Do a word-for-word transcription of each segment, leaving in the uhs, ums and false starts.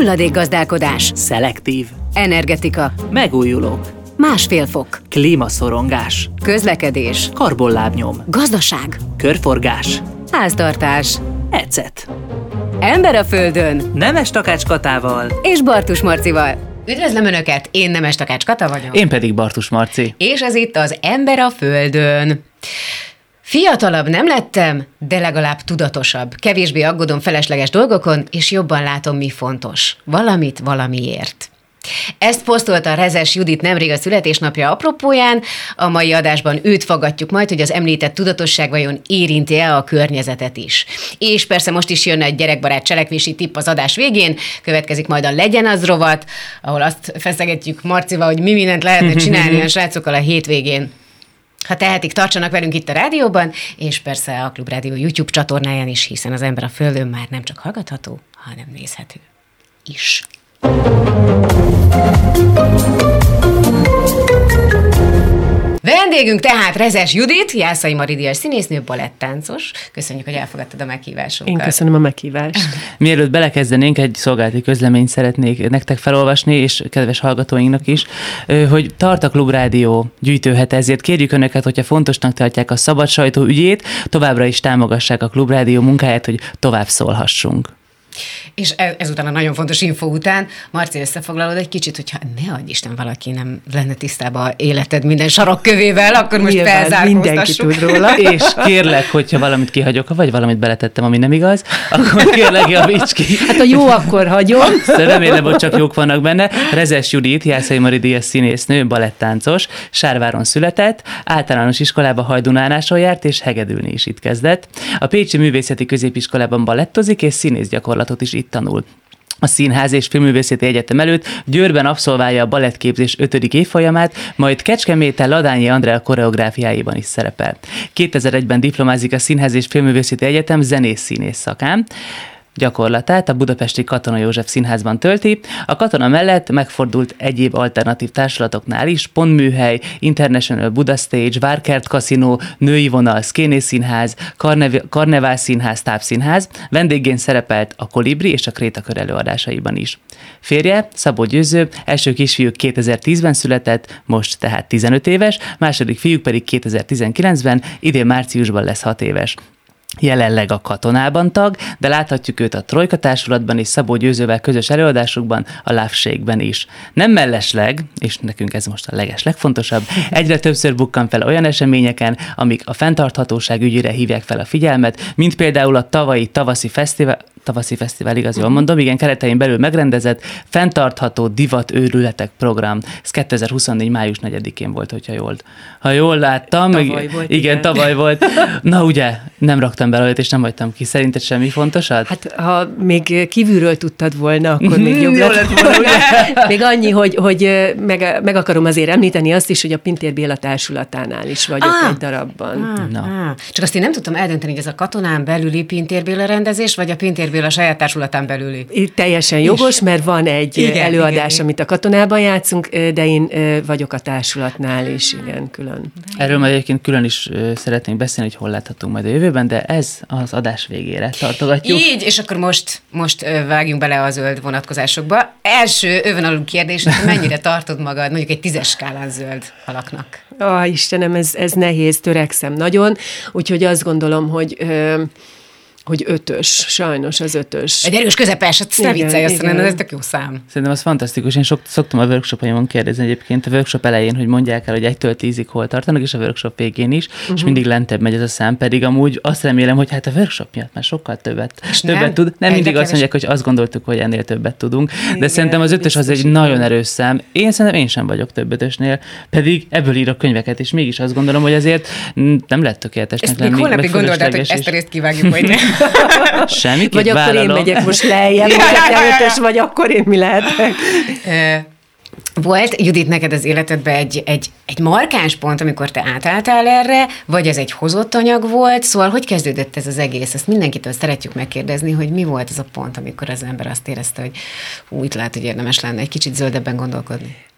Hulladékgazdálkodás. Szelektív. Energetika. Megújulók. Másfél fok. Klímaszorongás. Közlekedés. Karbonlábnyom. Gazdaság. Körforgás. Háztartás. Ecet. Ember a földön. Nemes Takács Katával. És Bartus Marcival. Üdvözlöm Önöket, én Nemes Takács Kata vagyok. Én pedig Bartus Marci. És ez itt az Ember a földön. Fiatalabb nem lettem, de legalább tudatosabb. Kevésbé aggódom felesleges dolgokon, és jobban látom, mi fontos. Valamit valamiért. Ezt posztolta Rezes Judit nemrég a születésnapja apropóján. A mai adásban őt faggatjuk majd, hogy az említett tudatosság vajon érinti-e a környezetet is. És persze most is jön egy gyerekbarát cselekvési tipp az adás végén, következik majd a Legyen az rovat, ahol azt feszegetjük Marcival, hogy mi mindent lehetne csinálni a srácokkal a hétvégén. Ha tehetik, tartsanak velünk itt a rádióban, és persze a Klubrádió YouTube csatornáján is, hiszen az Ember a földön már nem csak hallgatható, hanem nézhető is. Vendégünk tehát Rezes Judit, Jászai Mari díjas színésznő, balettáncos. Köszönjük, hogy elfogadtad a meghívásunkat. Én köszönöm a meghívást. Mielőtt belekezdenénk, egy szolgálati közleményt szeretnék nektek felolvasni, és kedves hallgatóinknak is, hogy tart a Klubrádió gyűjtőhete, ezért kérjük Önöket, hogyha fontosnak tartják a szabad sajtó ügyét, továbbra is támogassák a Klubrádió munkáját, hogy tovább szólhassunk. És ezután a nagyon fontos info után, Marci, összefoglalod egy kicsit, hogyha ne adj Isten, valaki nem lenne tisztában életed minden sarokkövével, akkor most felzárkóztassuk. Mindenki tud róla. És kérlek, hogyha valamit kihagyok, vagy valamit beletettem, ami nem igaz, akkor kérlek, javíts ki. Hát a jó akkor hagyom. Remélem, hogy csak jók vannak benne. Rezes Judit, Jászai Mari díjas színésznő, balettáncos, Sárváron született, általános iskolába Hajdunánáson járt, és hegedülni is itt kezdett. A Pécsi Művészeti Középiskolában balettozik, és színészgyakorlatot is itt tanul. A Színház és Filmművészeti Egyetem előtt Győrben abszolválja a balettképzés ötödik évfolyamát, majd Kecskeméten Ladányi Andrea koreográfiáiban is szerepel. kétezer-egyben diplomázik a Színház és Filmművészeti Egyetem zenész-színész szakán. Gyakorlatát a budapesti Katona József Színházban tölti, a Katona mellett megfordult egyéb alternatív társulatoknál is, Pontműhely, International Buda Stage, Várkert Kaszinó, Női Vonal, Szkénész Színház, Karnev- Karnevál Színház, Tápszínház, vendégén szerepelt a Kolibri és a Krétakör előadásaiban is. Férje, Szabó Győző, első kisfiúk kétezer-tízben született, most tehát tizenöt éves, második fiúk pedig kétezer-tizenkilencben, idén márciusban lesz hat éves. Jelenleg a Katonában tag, de láthatjuk őt a Trojka társulatban és Szabó Győzővel közös előadásokban, a Love Shake-ben is. Nem mellesleg, és nekünk ez most a leges legfontosabb, egyre többször bukkan fel olyan eseményeken, amik a fenntarthatóság ügyére hívják fel a figyelmet, mint például a tavalyi tavaszi fesztivál, tavaszi fesztivál, igaz, jól mondom, igen, keretein belül megrendezett fenntartható divat őrületek program. Ez kétezer-huszonnégy május negyedikén volt, hogyha jól, ha jól láttam. Tavaly meg, volt, igen, igen. tavaly volt. Na ugye, nem raktam bele olyat, és nem hagytam ki. Szerinted semmi fontosat? Hát ha még kívülről tudtad volna, akkor még jobb Jó lett lett volna. volna. Még annyi, hogy, hogy meg, meg akarom azért említeni azt is, hogy a Pintér Béla társulatánál is vagyok Ah. egy darabban. Ah, Na. ah. Csak azt én nem tudtam eldönteni, hogy ez a Katonán belüli Pintér Béla rendezés, vagy a Pintér Béla saját társulatán belüli. Itt teljesen jogos, mert van egy Igen, előadás, igen, igen. amit a Katonában játszunk, de én vagyok a társulatnál is, igen, külön. Erről majd egyébként külön is ö, szeretnénk beszélni, hogy hol láthatunk majd a jövőben, de ez az adás végére tartogatjuk. Így, és akkor most, most ö, vágjunk bele a zöld vonatkozásokba. Első övenalú kérdés, hogy mennyire tartod magad mondjuk egy tízes skálán zöld alaknak? Ó, Istenem, ez, ez nehéz, törekszem nagyon, úgyhogy azt gondolom, hogy... Ö, hogy ötös, sajnos az ötös. Egy erős közepes, hát ne Igen, viccelj, azt igen. mondom, ez tök jó szám. Szerintem az fantasztikus. Én sok, szoktam a workshopaimon kérdezni egyébként a workshop elején, hogy mondják el, hogy egytől tízig hol tartanak, és a workshop végén is, uh-huh. és mindig lentebb megy ez a szám, pedig amúgy azt remélem, hogy hát a workshop miatt már sokkal többet, többet nem? tud. Nem Egyre mindig azt kevés. mondják, hogy azt gondoltuk, hogy ennél többet tudunk, de Igen, szerintem az ötös az egy biztos, nagyon igen. erős szám. Én szerintem én sem vagyok több ötösnél, pedig ebből írok könyveket, és mégis azt gondolom, hogy azért mm, nem lett tökéletesnek Ezt még lenni. holnapig meg gondoltad, hogy fölösleges ezt a is. részt kivágjuk, vagy nem? Semmiképp Vagy akkor én vállalom. megyek most lejjebb, hogy te ötös vagy, akkor én mi lehetek? Ö, Volt, Judit, neked az életedben egy, egy, egy markáns pont, amikor te átálltál erre, vagy ez egy hozott anyag volt? Szóval hogy kezdődött ez az egész? Ezt mindenkitől szeretjük megkérdezni, hogy mi volt az a pont, amikor az ember azt érezte, hogy hú, itt lehet, hogy érdemes lenne egy kicsit zöldebben gondolkodni.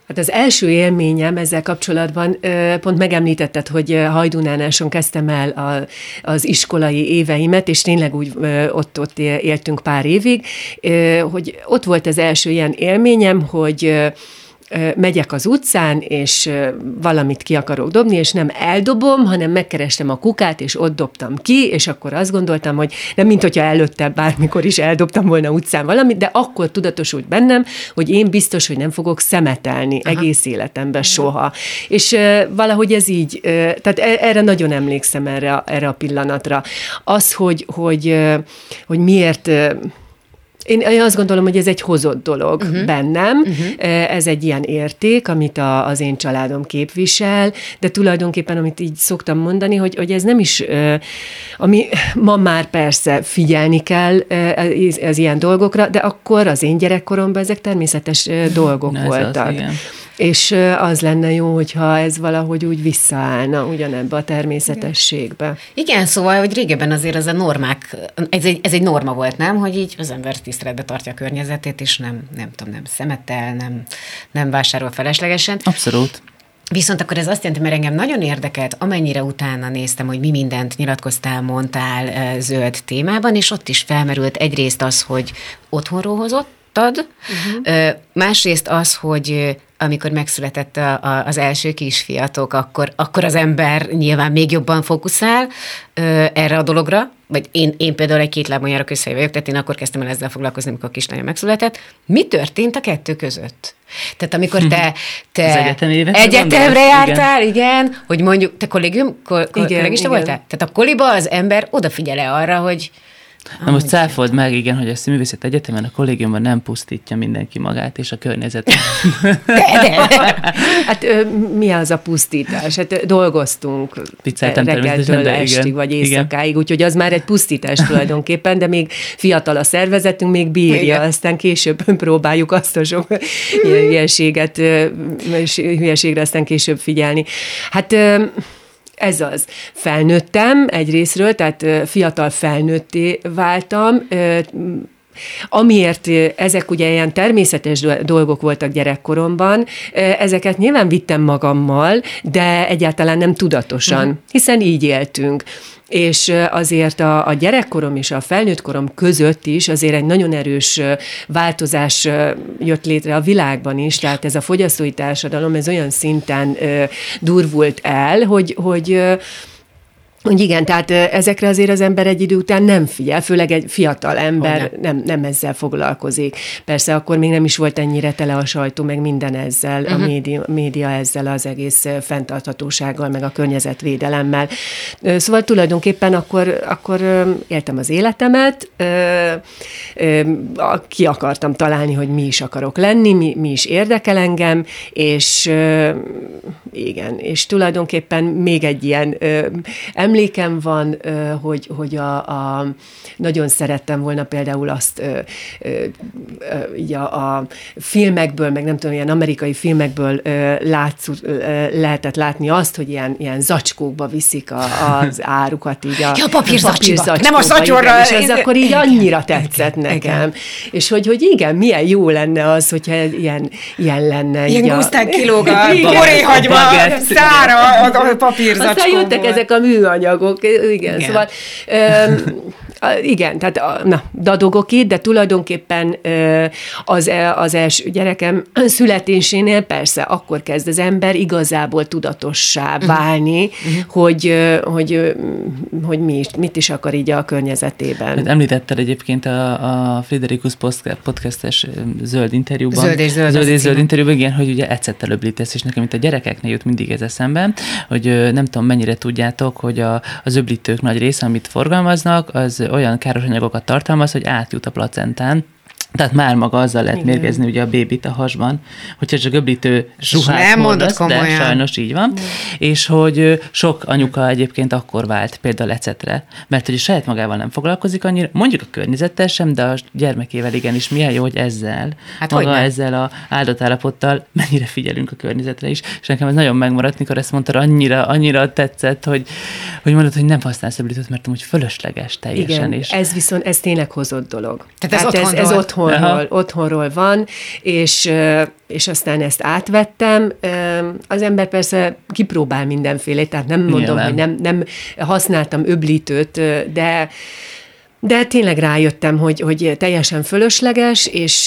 Hát az első élményem ezzel kapcsolatban, pont megemlítetted, hogy Hajdunánáson kezdtem el a, az iskolai éveimet, és tényleg úgy ott, ott éltünk pár évig, hogy ott volt az első ilyen élményem, hogy megyek az utcán, és valamit ki akarok dobni, és nem eldobom, hanem megkerestem a kukát, és ott dobtam ki, és akkor azt gondoltam, hogy nem mint hogyha előtte bármikor is eldobtam volna utcán valamit, de akkor tudatosult bennem, hogy én biztos, hogy nem fogok szemetelni Aha. egész életemben Aha. soha. És valahogy ez így, tehát erre nagyon emlékszem erre, erre a pillanatra. Az, hogy, hogy, hogy miért... Én azt gondolom, hogy ez egy hozott dolog uh-huh. bennem, uh-huh. ez egy ilyen érték, amit a, az én családom képvisel, de tulajdonképpen, amit így szoktam mondani, hogy, hogy ez nem is, ami ma már persze figyelni kell az ilyen dolgokra, de akkor az én gyerekkoromban ezek természetes dolgok Na, voltak. Az, és az lenne jó, hogyha ez valahogy úgy visszaállna ugyanebbe a természetességbe. Igen, szóval, hogy régebben azért az a normák, ez egy, ez egy norma volt, nem? Hogy így az ember tiszteletbe tartja a környezetét, és nem, nem tudom, nem szemetel, nem, nem vásárol feleslegesen. Abszolút. Viszont akkor ez azt jelenti, mert engem nagyon érdekelt, amennyire utána néztem, hogy mi mindent nyilatkoztál, mondtál zöld témában, és ott is felmerült egyrészt az, hogy otthonról hozottad, uh-huh. másrészt az, hogy amikor megszületett a, a, az első kisfiatok, akkor, akkor az ember nyilván még jobban fókuszál ö, erre a dologra, vagy én, én például egy két lábon járó közhely vagyok, tehát én akkor kezdtem el ezzel foglalkozni, amikor a kislányom megszületett. Mi történt a kettő között? Tehát amikor te, te egyetemre jártál, igen. igen, hogy mondjuk, te kollégium, kol, kollégista voltál? Tehát a koliba az ember odafigyel-e arra, hogy Na most cáfold meg, igen, hogy a Színművészeti Egyetemen a kollégiumban nem pusztítja mindenki magát és a környezetet. Hát mi az a pusztítás? Hát dolgoztunk reggeltől estig, vagy éjszakáig, úgyhogy az már egy pusztítás tulajdonképpen, de még fiatal a szervezetünk, még bírja, igen. Aztán később próbáljuk azt a sok hülyeséget, hülyeségre aztán később figyelni. Hát... Ez az. Felnőttem egyrészről, tehát fiatal felnőtté váltam, amiért ezek ugye ilyen természetes dolgok voltak gyerekkoromban, ezeket nyilván vittem magammal, de egyáltalán nem tudatosan, uh-huh. hiszen így éltünk. És azért a, a gyerekkorom és a felnőttkorom között is azért egy nagyon erős változás jött létre a világban is, tehát ez a fogyasztói társadalom, ez olyan szinten durvult el, hogy, hogy Hogy igen, tehát ezekre azért az ember egy idő után nem figyel, főleg egy fiatal ember nem, nem ezzel foglalkozik. Persze akkor még nem is volt ennyire tele a sajtó, meg minden ezzel, uh-huh. a média, média ezzel az egész fenntarthatósággal, meg a környezetvédelemmel. Szóval tulajdonképpen akkor, akkor éltem az életemet, ki akartam találni, hogy mi is akarok lenni, mi, mi is érdekel engem, és igen, és tulajdonképpen még egy ilyen emlékem van, hogy, hogy a, a, nagyon szerettem volna például azt így a, a filmekből, meg nem tudom, ilyen amerikai filmekből látsz, lehetett látni azt, hogy ilyen, ilyen zacskókba viszik a, az árukat. Így a, ja, papírzacskóba, nem a szatyorra. És ez akkor így annyira tetszett igen, nekem. Igen. És hogy, hogy igen, milyen jó lenne az, hogyha ilyen, ilyen lenne. Ilyen gusztán kilóg a boréhagyma, szára a papírzacskóból. Aztán jöttek ezek a műanyagok, igen, igen. Szóval um, igen, tehát na, dadogok itt, de tulajdonképpen az, az első gyerekem születésénél persze akkor kezd az ember igazából tudatossá válni, uh-huh. hogy, hogy, hogy mi is, mit is akar így a környezetében. Hát említetted egyébként a, a Friderikus podcastes zöld interjúban. Zöld és zöld. Zöld és zöld interjúban, igen, hogy ugye ecettel öblítesz, és nekem itt a gyerekeknél jut mindig ez eszembe, hogy nem tudom, mennyire tudjátok, hogy a, az öblítők nagy része, amit forgalmaznak, az olyan káros anyagokat tartalmaz, hogy átjut a placentán. Tehát már maga azzal lehet igen. mérgezni ugye a bébit a hasban, hogyha csak öblítő ruhát hordasz, de sajnos így van. Igen. És hogy sok anyuka egyébként akkor vált például ecetre, mert hogy a saját magával nem foglalkozik annyira, mondjuk a környezettel sem, de a gyermekével igenis milyen jó, hogy ezzel, hát maga ezzel a áldott állapottal mennyire figyelünk a környezetre is. És nekem ez nagyon megmaradt, mikor ezt mondtad, annyira, annyira tetszett, hogy, hogy mondod, hogy nem használsz öblítőt, mert amúgy fölösleges teljesen. Igen, és ez viszont, ez tényleg hozott dolog. Tehát ez, hát ez, ez otthon otthonról, otthonról van, és, és aztán ezt átvettem. Az ember persze kipróbál mindenféle, tehát nem mondom, Nyilván. hogy nem, nem használtam öblítőt, de De tényleg rájöttem, hogy, hogy teljesen fölösleges, és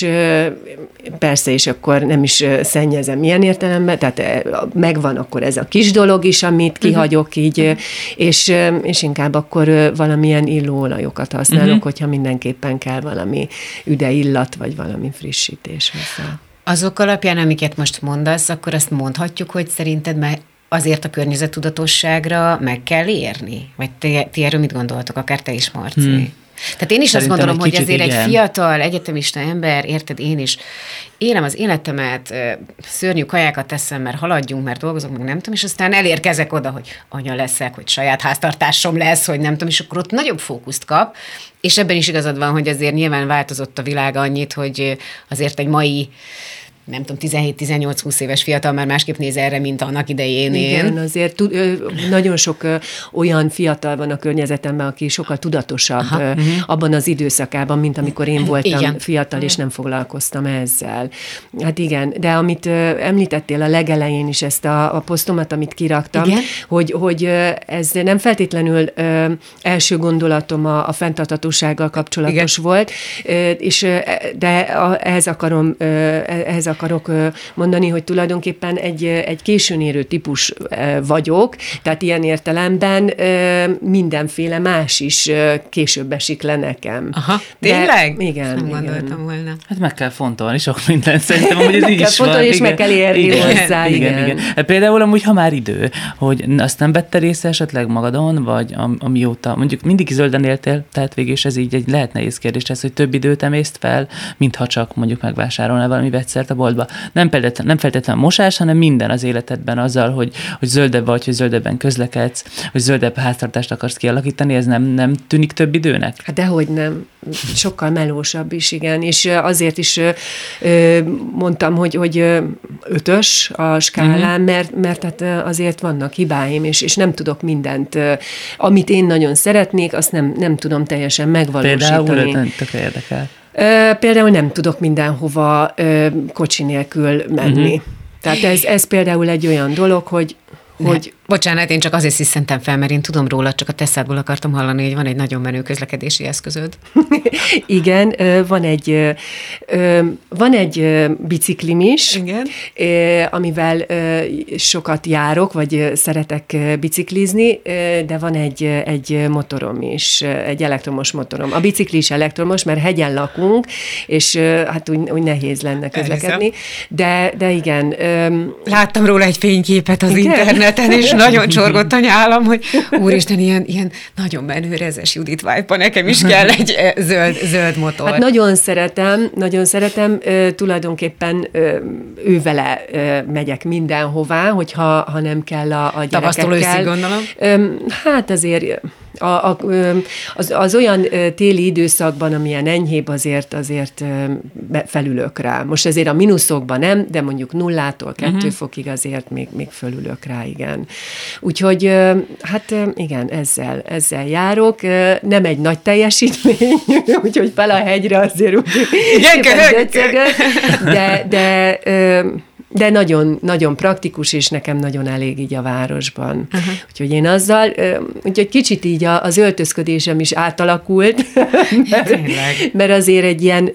persze, és akkor nem is szennyezem ilyen értelemben, tehát megvan akkor ez a kis dolog is, amit kihagyok így, és, és inkább akkor valamilyen illóolajokat használok, uh-huh. hogyha mindenképpen kell valami üde illat, vagy valami frissítés hozzá. Azok alapján, amiket most mondasz, akkor azt mondhatjuk, hogy szerinted már azért a környezettudatosságra meg kell érni? Vagy ti, ti erről mit gondoltok, akár te is, Marci? Hmm. Tehát én is Szerintem azt gondolom, hogy azért igen. egy fiatal, egyetemista ember, érted, én is élem az életemet, szörnyű kajákat teszem, mert haladjunk, mert dolgozok, meg nem tudom, és aztán elérkezek oda, hogy anya leszek, hogy saját háztartásom lesz, hogy nem tudom, és akkor ott nagyobb fókuszt kap, és ebben is igazad van, hogy azért nyilván változott a világ annyit, hogy azért egy mai nem tudom, tizenhét-tizennyolc-húsz éves fiatal már másképp néz erre, mint annak idején én. Igen, azért nagyon sok olyan fiatal van a környezetemben, aki sokkal tudatosabb Aha, uh-huh. abban az időszakában, mint amikor én voltam igen. fiatal, és nem foglalkoztam ezzel. Hát igen, de amit említettél a legelején is, ezt a, a posztomat, amit kiraktam, hogy, hogy ez nem feltétlenül első gondolatom a, a fenntarthatósággal kapcsolatos igen. volt, és de ehhez akarom, ehhez akarok mondani, hogy tulajdonképpen egy, egy későn érő típus vagyok, tehát ilyen értelemben mindenféle más is később esik le nekem. Aha, tényleg? De, igen. Nem igen. gondoltam volna. Hát meg kell fontolni sok mindent, szerintem, hogy ez így is van. És igen. meg kell érni igen. hozzá, igen. igen. igen. Hát például amúgy, ha már idő, hogy azt nem vetted észre esetleg magadon, vagy am, amióta, mondjuk mindig zölden éltél, tehát végül is ez így egy lehet nehéz kérdés ez, hogy több időt emészt fel, mintha csak mondjuk megvásárolnál valami vegyszert a boltba. Nem feltétlenül, nem feltétlenül mosás, hanem minden az életedben azzal, hogy, hogy zöldebb vagy, hogy zöldebben közlekedsz, hogy zöldebb háztartást akarsz kialakítani, ez nem, nem tűnik több időnek? Hát dehogy nem. Sokkal melósabb is, igen. És azért is ö, mondtam, hogy, hogy ötös a skálán, uh-huh. mert, mert hát azért vannak hibáim, és, és nem tudok mindent, amit én nagyon szeretnék, azt nem, nem tudom teljesen megvalósítani. Például tök érdekel. Például nem tudok mindenhova kocsi nélkül menni. Uh-huh. Tehát ez, ez például egy olyan dolog, hogy hogy... Bocsánat, én csak azért sziszentem fel, mert én tudom róla, csak a Tesszádból akartam hallani, hogy van egy nagyon menő közlekedési eszközöd. Igen, van egy, van egy biciklim is, Igen. amivel sokat járok, vagy szeretek biciklizni, de van egy, egy motorom is, egy elektromos motorom. A bicikli is elektromos, mert hegyen lakunk, és hát úgy, úgy nehéz lenne közlekedni. De, de igen. Láttam róla egy fényképet az igen? interneten, és nagyon csorgott a nyálam, hogy úristen, ilyen, ilyen nagyon menő Rezes Judit vibe-ba nekem is kell egy zöld, zöld motor. Hát nagyon szeretem, nagyon szeretem, tulajdonképpen ővele megyek mindenhová, hogyha ha nem kell a, a gyerekekkel. Tavasztól őszig, gondolom. Hát azért... A, a, az, az olyan téli időszakban, amilyen enyhébb, azért, azért felülök rá. Most ezért a mínuszokban nem, de mondjuk nullától kettő uh-huh. fokig azért még, még fölülök rá, igen. Úgyhogy hát igen, ezzel, ezzel járok. Nem egy nagy teljesítmény, úgyhogy fel a hegyre azért úgy döcögök, de, de de nagyon, nagyon praktikus, és nekem nagyon elég így a városban. Aha. Úgyhogy én azzal, úgyhogy kicsit így az öltözködésem is átalakult, mert, mert azért egy ilyen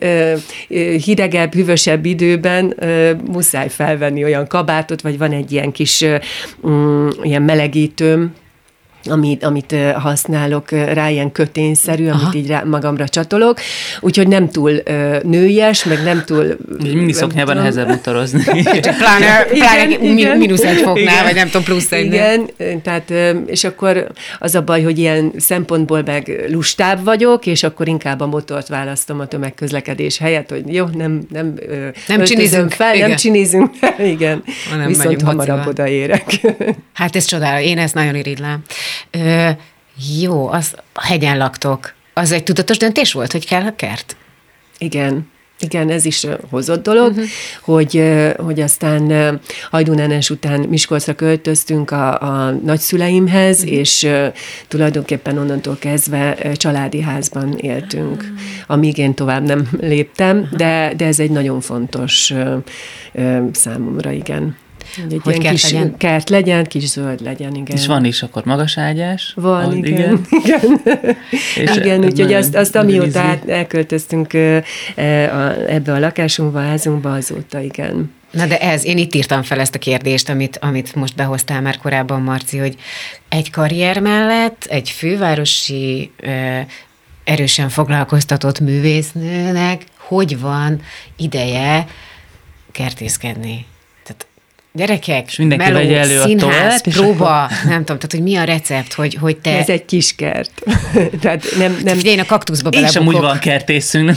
hidegebb, hűvösebb időben muszáj felvenni olyan kabátot, vagy van egy ilyen kis um, ilyen melegítőm, Amit, amit használok rá, ilyen kötényszerű, Aha. amit így rá, magamra csatolok, úgyhogy nem túl uh, nőies, meg nem túl... Mindig szoknyában nehezebb motorozni. pláne pláne igen, mínusz egy foknál, igen. vagy nem tudom, plusz egy. Igen, tehát, és akkor az a baj, hogy ilyen szempontból meg lustább vagyok, és akkor inkább a motort választom a tömegközlekedés helyett, hogy jó, nem, nem, nem csinizünk fel, igen. nem csinizünk fel, igen. Nem viszont hamarabb odaérek. Hát ez csodálatos, én ezt nagyon irigylem. Ö, jó, az hegyen laktok. Az egy tudatos döntés volt, hogy kell a kert? Igen. Igen, ez is hozott dolog, uh-huh. hogy, hogy aztán Hajdúnánás után Miskolcra költöztünk a, a nagyszüleimhez, uh-huh. és tulajdonképpen onnantól kezdve családi házban éltünk, uh-huh. amíg én tovább nem léptem, uh-huh. de, de ez egy nagyon fontos számomra, igen. Egy hogy kert kis legyen. Kert legyen, kis zöld legyen, igen. És van is akkor magaságyás. Van, ah, igen. Igen, igen. igen úgyhogy azt, azt amióta elköltöztünk ebbe a lakásunkba, a házunkba, azóta igen. Na de ez, én itt írtam fel ezt a kérdést, amit, amit most behoztál már korábban, Marci, hogy egy karrier mellett egy fővárosi erősen foglalkoztatott művésznőnek hogy van ideje kertészkedni? Gyerekek, meló, színház, próba, nem tudom, tehát, hogy mi a recept, hogy, hogy te... Ez egy kis kert. Tehát nem, nem... Én a kaktuszba belebukok. És amúgy van kertészünk.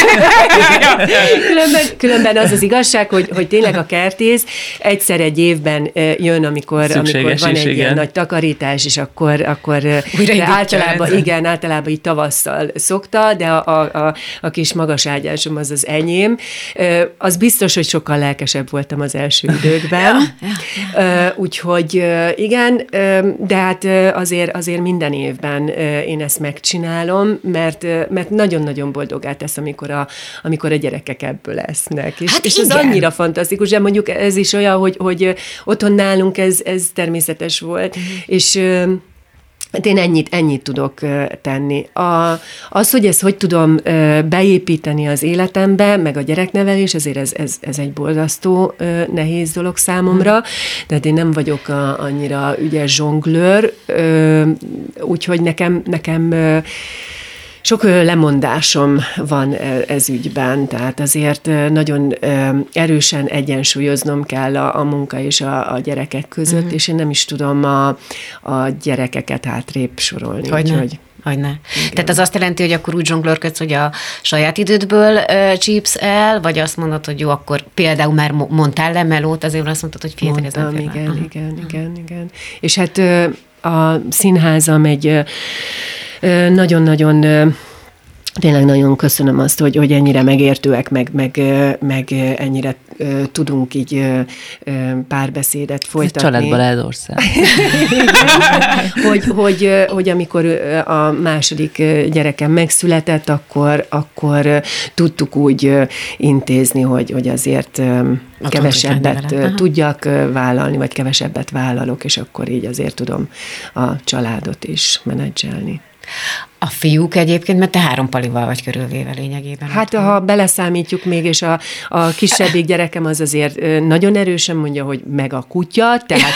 különben, különben az az igazság, hogy, hogy tényleg a kertész egyszer egy évben jön, amikor, amikor van egy igen. ilyen nagy takarítás, és akkor, akkor általában, igen, általában így tavasszal szokta, de a, a, a, a kis magaságyásom az az enyém. Az biztos, hogy sokkal lelkesebb voltam az első időkben. Ja, ja, ja. Úgyhogy igen, de hát azért, azért minden évben én ezt megcsinálom, mert, mert nagyon-nagyon boldogá tesz, amikor a, amikor a gyerekek ebből lesznek. És, hát és ez annyira fantasztikus, de mondjuk ez is olyan, hogy, hogy otthon nálunk ez, ez természetes volt, uh-huh. és hát én ennyit, ennyit tudok tenni. A, az, hogy ezt hogy tudom beépíteni az életembe, meg a gyereknevelés, azért ez, ez, ez egy borzasztó nehéz dolog számomra, tehát én nem vagyok a, annyira ügyes zsonglőr, úgyhogy nekem, nekem sok lemondásom van ez ügyben, tehát azért nagyon erősen egyensúlyoznom kell a, a munka és a, a gyerekek között, uh-huh. és én nem is tudom a, a gyerekeket hátrébb sorolni. Hogyne. Úgyhogy, Hogyne. Tehát az azt jelenti, hogy akkor úgy zsonglőrködsz, hogy a saját idődből uh, csípsz el, vagy azt mondod, hogy jó, akkor például már mondtál le melót, azért azt mondtad, hogy fiatal ez nem igen, igen, igen, igen, igen. És hát a színházam egy nagyon-nagyon, tényleg nagyon köszönöm azt, hogy, hogy ennyire megértőek, meg, meg, meg ennyire tudunk így párbeszédet folytatni. Családban Eldország. hogy, hogy, hogy amikor a második gyerekem megszületett, akkor, akkor tudtuk úgy intézni, hogy, hogy azért a kevesebbet tudjak vállalni, vagy kevesebbet vállalok, és akkor így azért tudom a családot is menedzselni. A fiúk egyébként, mert te három palival vagy körülvéve lényegében. Hát ha van. Beleszámítjuk még, és a, a kisebbik gyerekem az azért nagyon erősen mondja, hogy meg a kutya, tehát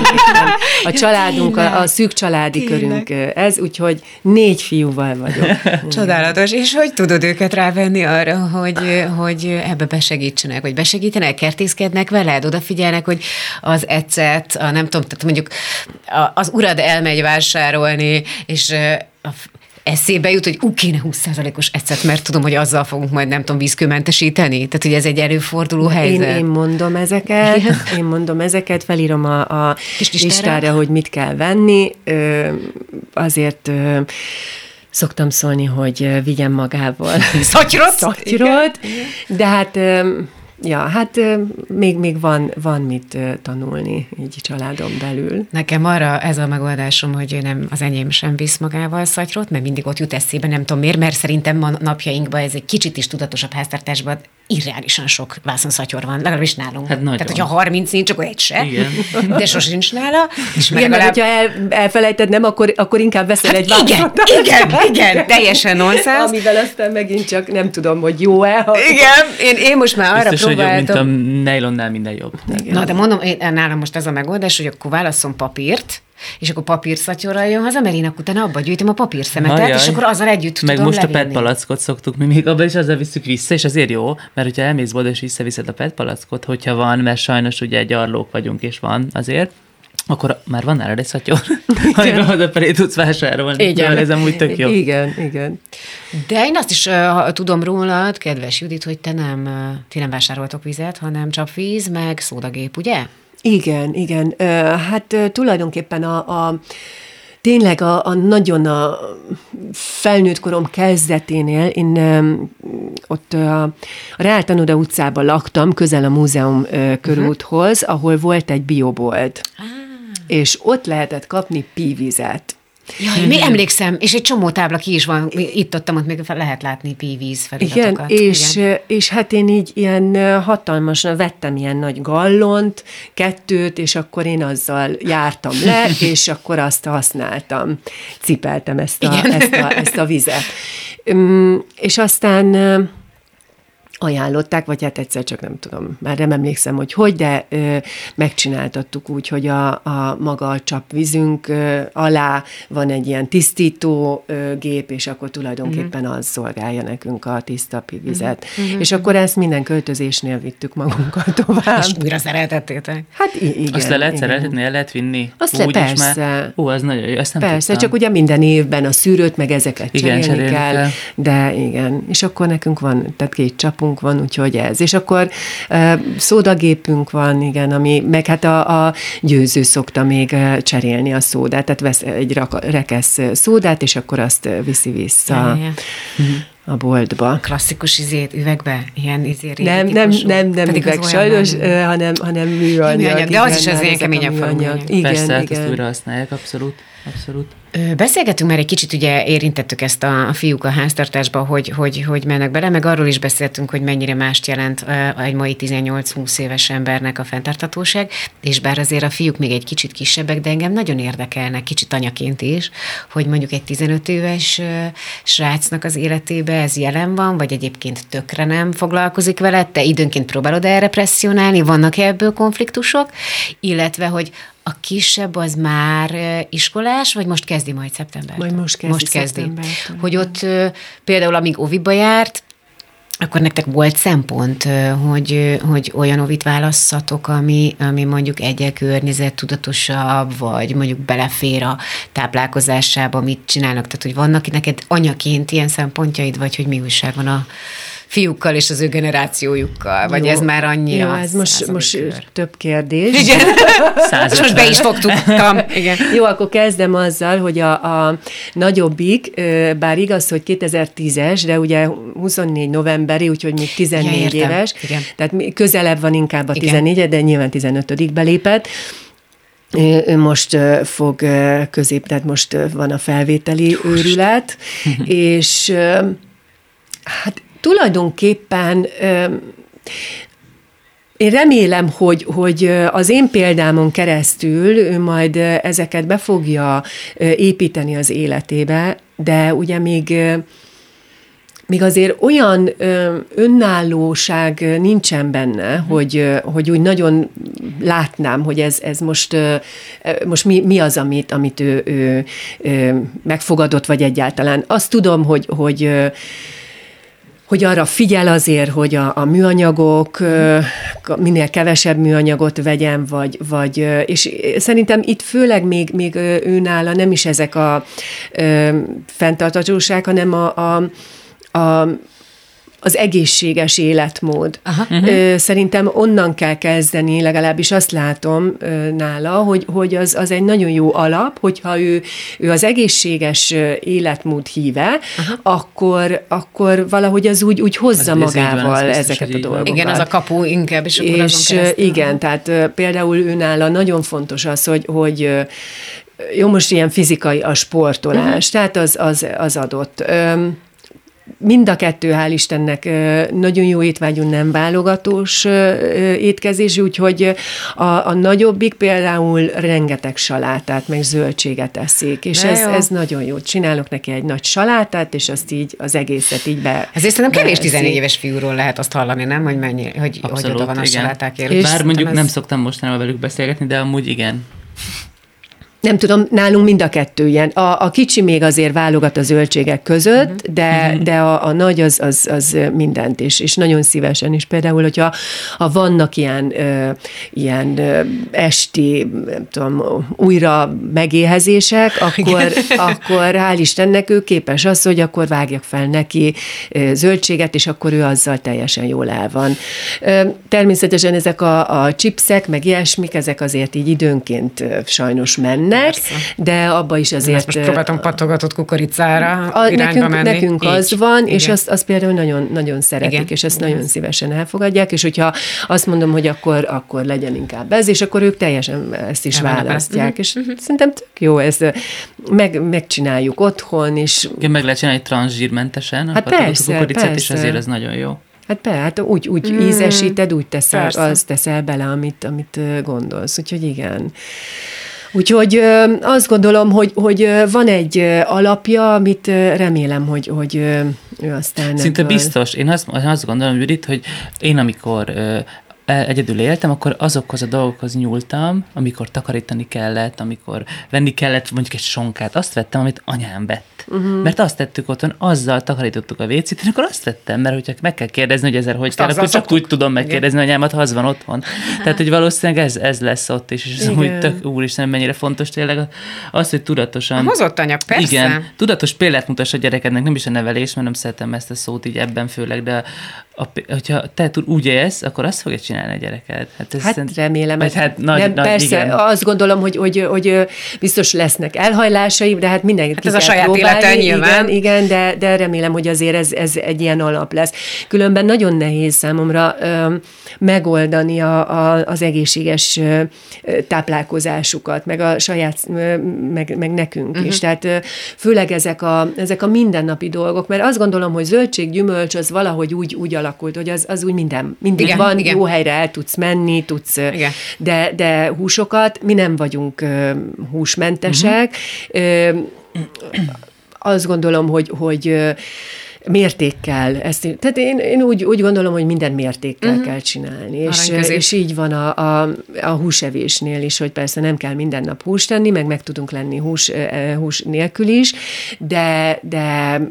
a családunk, a, a szűk családi tényleg. Körünk ez, úgyhogy négy fiúval vagyok. Csodálatos, és hogy tudod őket rávenni arra, hogy, hogy ebbe besegítsenek, vagy besegítenek, kertészkednek veled, odafigyelnek, hogy az ecet, a nem tudom, tehát mondjuk az urad elmegy vásárolni, és a eszébe jut, hogy ú, kéne húsz százalékos ecet, mert tudom, hogy azzal fogunk majd, nem tudom, vízkőmentesíteni. Tehát, hogy ez egy előforduló helyzet. Én, én mondom ezeket, igen. én mondom ezeket, felírom a, a listára, hogy mit kell venni. Ö, azért ö, szoktam szólni, hogy vigyen magával szatyrot, szatyrot de hát... Ö, Ja, hát még, még van, van mit tanulni így családon belül. Nekem arra ez a megoldásom, hogy nem az enyém sem visz magával szatyrot, mert mindig ott jut eszébe, nem tudom miért, mert szerintem ma napjainkban ez egy kicsit is tudatosabb háztartásban irreálisan sok vászonszatyor van, legalábbis nálunk. Hát Tehát, hogyha harminc nincs, akkor egy se, igen. de sosem nála. És igen, legalább... mert hogyha el, elfelejted, nem, akkor, akkor inkább veszel hát egy vászont. Igen, igen, igen, teljesen nonsens. Amivel aztán megint csak nem tudom, hogy jó-e. Ha... Igen, én, én most már arra biztos, próbáltam. Biztos, hogy jobb, mint a nejlonnál minden jobb. Igen. Na, de mondom, én, nálam most ez a megoldás, hogy akkor válasszom papírt, és akkor papírszatyorral jön haza, mert én akkor utána abba gyűjtöm a papírszemetet, Ajaj. és akkor azzal együtt meg tudom most levinni. A pet palackot szoktuk mi még abba is azzal visszük vissza, és azért jó, mert hogyha elmész boltba és visszaviszed a pet palackot, hogyha van, mert sajnos ugye gyarlók vagyunk, és van azért, akkor már van nálad egy szatyor, amiben haza felé tudsz vásárolni. Igen. Ez amúgy tök jó. Igen, igen. De én azt is uh, tudom rólad, kedves Judit, hogy te nem, uh, ti nem vásároltok vizet, hanem csapvíz, meg szódagép, ugye? Igen, igen. Uh, hát uh, tulajdonképpen a, a tényleg a, a nagyon a felnőtt korom kezdeténél, én um, ott a, a Reál Tanoda utcában laktam, közel a múzeum uh, körúthoz, uh-huh. ahol volt egy biobolt. Ah. És ott lehetett kapni pívizet. Jaj, még emlékszem, és egy csomó tábla ki is van, itt ottam, ott még lehet látni pívíz feliratokat. Igen, és, igen. és hát én így ilyen hatalmasan vettem ilyen nagy gallont, kettőt, és akkor én azzal jártam le, és akkor azt használtam. Cipeltem ezt a, ezt a, ezt a vizet. És aztán ajánlották, vagy hát egyszer csak nem tudom, már nem emlékszem, hogy hogy, de ö, megcsináltattuk úgy, hogy a, a maga a csapvízünk ö, alá van egy ilyen tisztító ö, gép, és akkor tulajdonképpen az szolgálja nekünk a tiszta vizet. Uh-huh. És akkor ezt minden költözésnél vittük magunkkal tovább. És újra szeretettétek? Hát igen. Azt le lehet szeretetni, el lehet vinni? Azt le, persze. Már, ó, az nagyon jó, ezt nem Persze, tudtam. Csak ugye minden évben a szűrőt, meg ezeket igen, cserélni kell, kell, de igen. És akkor nekünk van, tehát két csapunk van, úgyhogy ez. És akkor uh, szódagépünk van, igen, ami, meg hát a, a győző szokta még uh, cserélni a szódát, tehát vesz egy rak, rekesz szódát, és akkor azt uh, viszi vissza ja, ja. a boltba. Klasszikus izét üvegbe? Ilyen izé Nem, nem, nem, nem üveg, sajnos, uh, hanem, hanem műanyag. műanyag de az is az ilyen keményebb műanyag. Igen, persze, hát ezt újra használják, abszolút. Abszolút. Beszélgetünk már egy kicsit, ugye érintettük ezt a, a fiúk a háztartásba, hogy, hogy, hogy mennek bele, meg arról is beszéltünk, hogy mennyire mást jelent egy mai tizennyolc-húsz éves embernek a fenntarthatóság, és bár azért a fiúk még egy kicsit kisebbek, de engem nagyon érdekelnek, kicsit anyaként is, hogy mondjuk egy tizenöt éves srácnak az életébe ez jelen van, vagy egyébként tökre nem foglalkozik vele, te időnként próbálod erre presszionálni, vannak-e ebből konfliktusok, illetve, hogy a kisebb az már iskolás, vagy most kezdi majd szeptembertől? Majd most kezdi. Most kezdi. Hogy ott például, amíg óviba járt, akkor nektek volt szempont, hogy, hogy olyan óvit válasszatok, ami, ami mondjuk egyel környezettudatosabb, vagy mondjuk belefér a táplálkozásába, mit csinálnak? Tehát, hogy vannak neked anyaként ilyen szempontjaid, vagy hogy mi újság van a fiúkkal és az ő generációjukkal, vagy jó, ez már annyira... Jó, ez most, most több kérdés. Igen. És most be is fogtuktam. Igen. Jó, akkor kezdem azzal, hogy a, a nagyobbik, bár igaz, hogy kétezer-tízes, de ugye huszonnégy novemberi, úgyhogy még tizennégy ja, éves, igen. Tehát közelebb van inkább a tizennégy, de nyilván tizenötödik belépett. Ő most fog közép, tehát most van a felvételi őrület, és hát tulajdonképpen én remélem, hogy, hogy az én példámon keresztül ő majd ezeket be fogja építeni az életébe, de ugye még, még azért olyan önállóság nincsen benne, hogy, hogy úgy nagyon látnám, hogy ez, ez most, most mi, mi az, amit, amit ő, ő, ő megfogadott, vagy egyáltalán. Azt tudom, hogy, hogy hogy arra figyel azért, hogy a, a műanyagok, minél kevesebb műanyagot vegyen, vagy, vagy és szerintem itt főleg még, még őnála nem is ezek a fenntarthatóság, hanem a, a, a az egészséges életmód. Aha. Szerintem onnan kell kezdeni, legalábbis azt látom nála, hogy, hogy az, az egy nagyon jó alap, hogyha ő, ő az egészséges életmód híve, akkor, akkor valahogy az úgy, úgy hozza az magával van, ezeket a dolgokat. Igen, az a kapu inkább, és akkor és igen, tehát például ő nála nagyon fontos az, hogy, hogy jó, most ilyen fizikai a sportolás, uh-huh. tehát az, az, az adott. Mind a kettő, hál' Istennek, nagyon jó étvágyú, nem válogatós étkezés, úgyhogy a, a nagyobbik például rengeteg salátát, meg zöldséget eszik, és ez, ez nagyon jó. Csinálok neki egy nagy salátát, és azt így, az egészet így be... Ezért szerintem kevés tizennégy éves fiúról lehet azt hallani, nem? Hogy mennyi, hogy, abszolút, hogy oda van a salátákért. Bár mondjuk ez... nem szoktam mostanában velük beszélgetni, de amúgy igen. Nem tudom, nálunk mind a kettő ilyen. A, a kicsi még azért válogat a zöldségek között, uh-huh. de, uh-huh. de a, a nagy az, az, az mindent is, és nagyon szívesen is. Például, hogyha ha vannak ilyen, ö, ilyen ö, esti, nem tudom, újra megéhezések, akkor, akkor hál' Istennek ő képes az, hogy akkor vágjak fel neki ö, zöldséget, és akkor ő azzal teljesen jól el van. Ö, természetesen ezek a, a chipsek, meg ilyesmik, ezek azért így időnként ö, sajnos mennek, mennek, persze. De abba is azért... Most próbáltam pattogatott kukoricára a, irányba nekünk, menni. Nekünk így. az van, és Igen. azt, azt például nagyon, nagyon szeretik, igen. És ezt igen. nagyon szívesen elfogadják, és hogyha azt mondom, hogy akkor, akkor legyen inkább ez, és akkor ők teljesen ezt is Elvan választják, uh-huh. és uh-huh. szerintem tök jó, ez meg, megcsináljuk otthon, és... Igen, meg lehet csinálni transzsírmentesen, a hát persze, kukoricát, persze. és azért ez nagyon jó. Hát be, hát úgy, úgy mm. ízesíted, úgy teszel, az teszel bele, amit, amit gondolsz. Úgyhogy igen. Úgyhogy azt gondolom, hogy, hogy van egy alapja, amit remélem, hogy, hogy ő aztán... Szinte ebből... biztos. Én azt, azt gondolom, Judit, hogy én amikor egyedül éltem, akkor azokhoz a dolgokhoz nyúltam, amikor takarítani kellett, amikor venni kellett mondjuk egy sonkát, azt vettem, amit anyám vett. Uh-huh. Mert azt tettük otthon, azzal takarítottuk a vécét, és akkor azt vettem, mert hogyha meg kell kérdezni, hogy ezer hogy kell, akkor csak szoktuk. Úgy tudom megkérdezni igen. anyámat, ha az van otthon. Tehát, hogy valószínűleg ez, ez lesz ott is, és ez úgy tök, úristen, mennyire fontos tényleg az, hogy tudatosan... A hozott anyag, persze. Igen, tudatos példát mutass a gyerekednek, nem is a nevelés, mert nem szeretem ezt a szót így ebben főleg, de a, hogyha te úgy élsz, akkor azt fogja csinálni a gyereked. Hát, ez hát szent, remélem. Hát, hát nagy, nem, nagy, persze, igen. azt gondolom, hogy, hogy, hogy biztos lesznek elhajlásai, de hát mindenki hát ez a saját életen nyilván. Igen, igen de, de remélem, hogy azért ez, ez egy ilyen alap lesz. Különben nagyon nehéz számomra ö, megoldani a, a, az egészséges ö, táplálkozásukat, meg a saját, ö, meg, meg nekünk uh-huh. is. Tehát ö, főleg ezek a, ezek a mindennapi dolgok, mert azt gondolom, hogy zöldség, gyümölcs az valahogy úgy, úgy alakult, hogy az, az úgy minden, mindig igen, van, igen. jó helyre el tudsz menni, tudsz, de, de húsokat, mi nem vagyunk uh, húsmentesek. Uh-huh. Uh, azt gondolom, hogy, hogy uh, mértékkel. Ezt, tehát én, én úgy, úgy gondolom, hogy minden mértékkel uh-huh. kell csinálni. És, és így van a, a, a húsevésnél is, hogy persze nem kell minden nap húst tenni, meg meg tudunk lenni hús, hús nélkül is, de, de,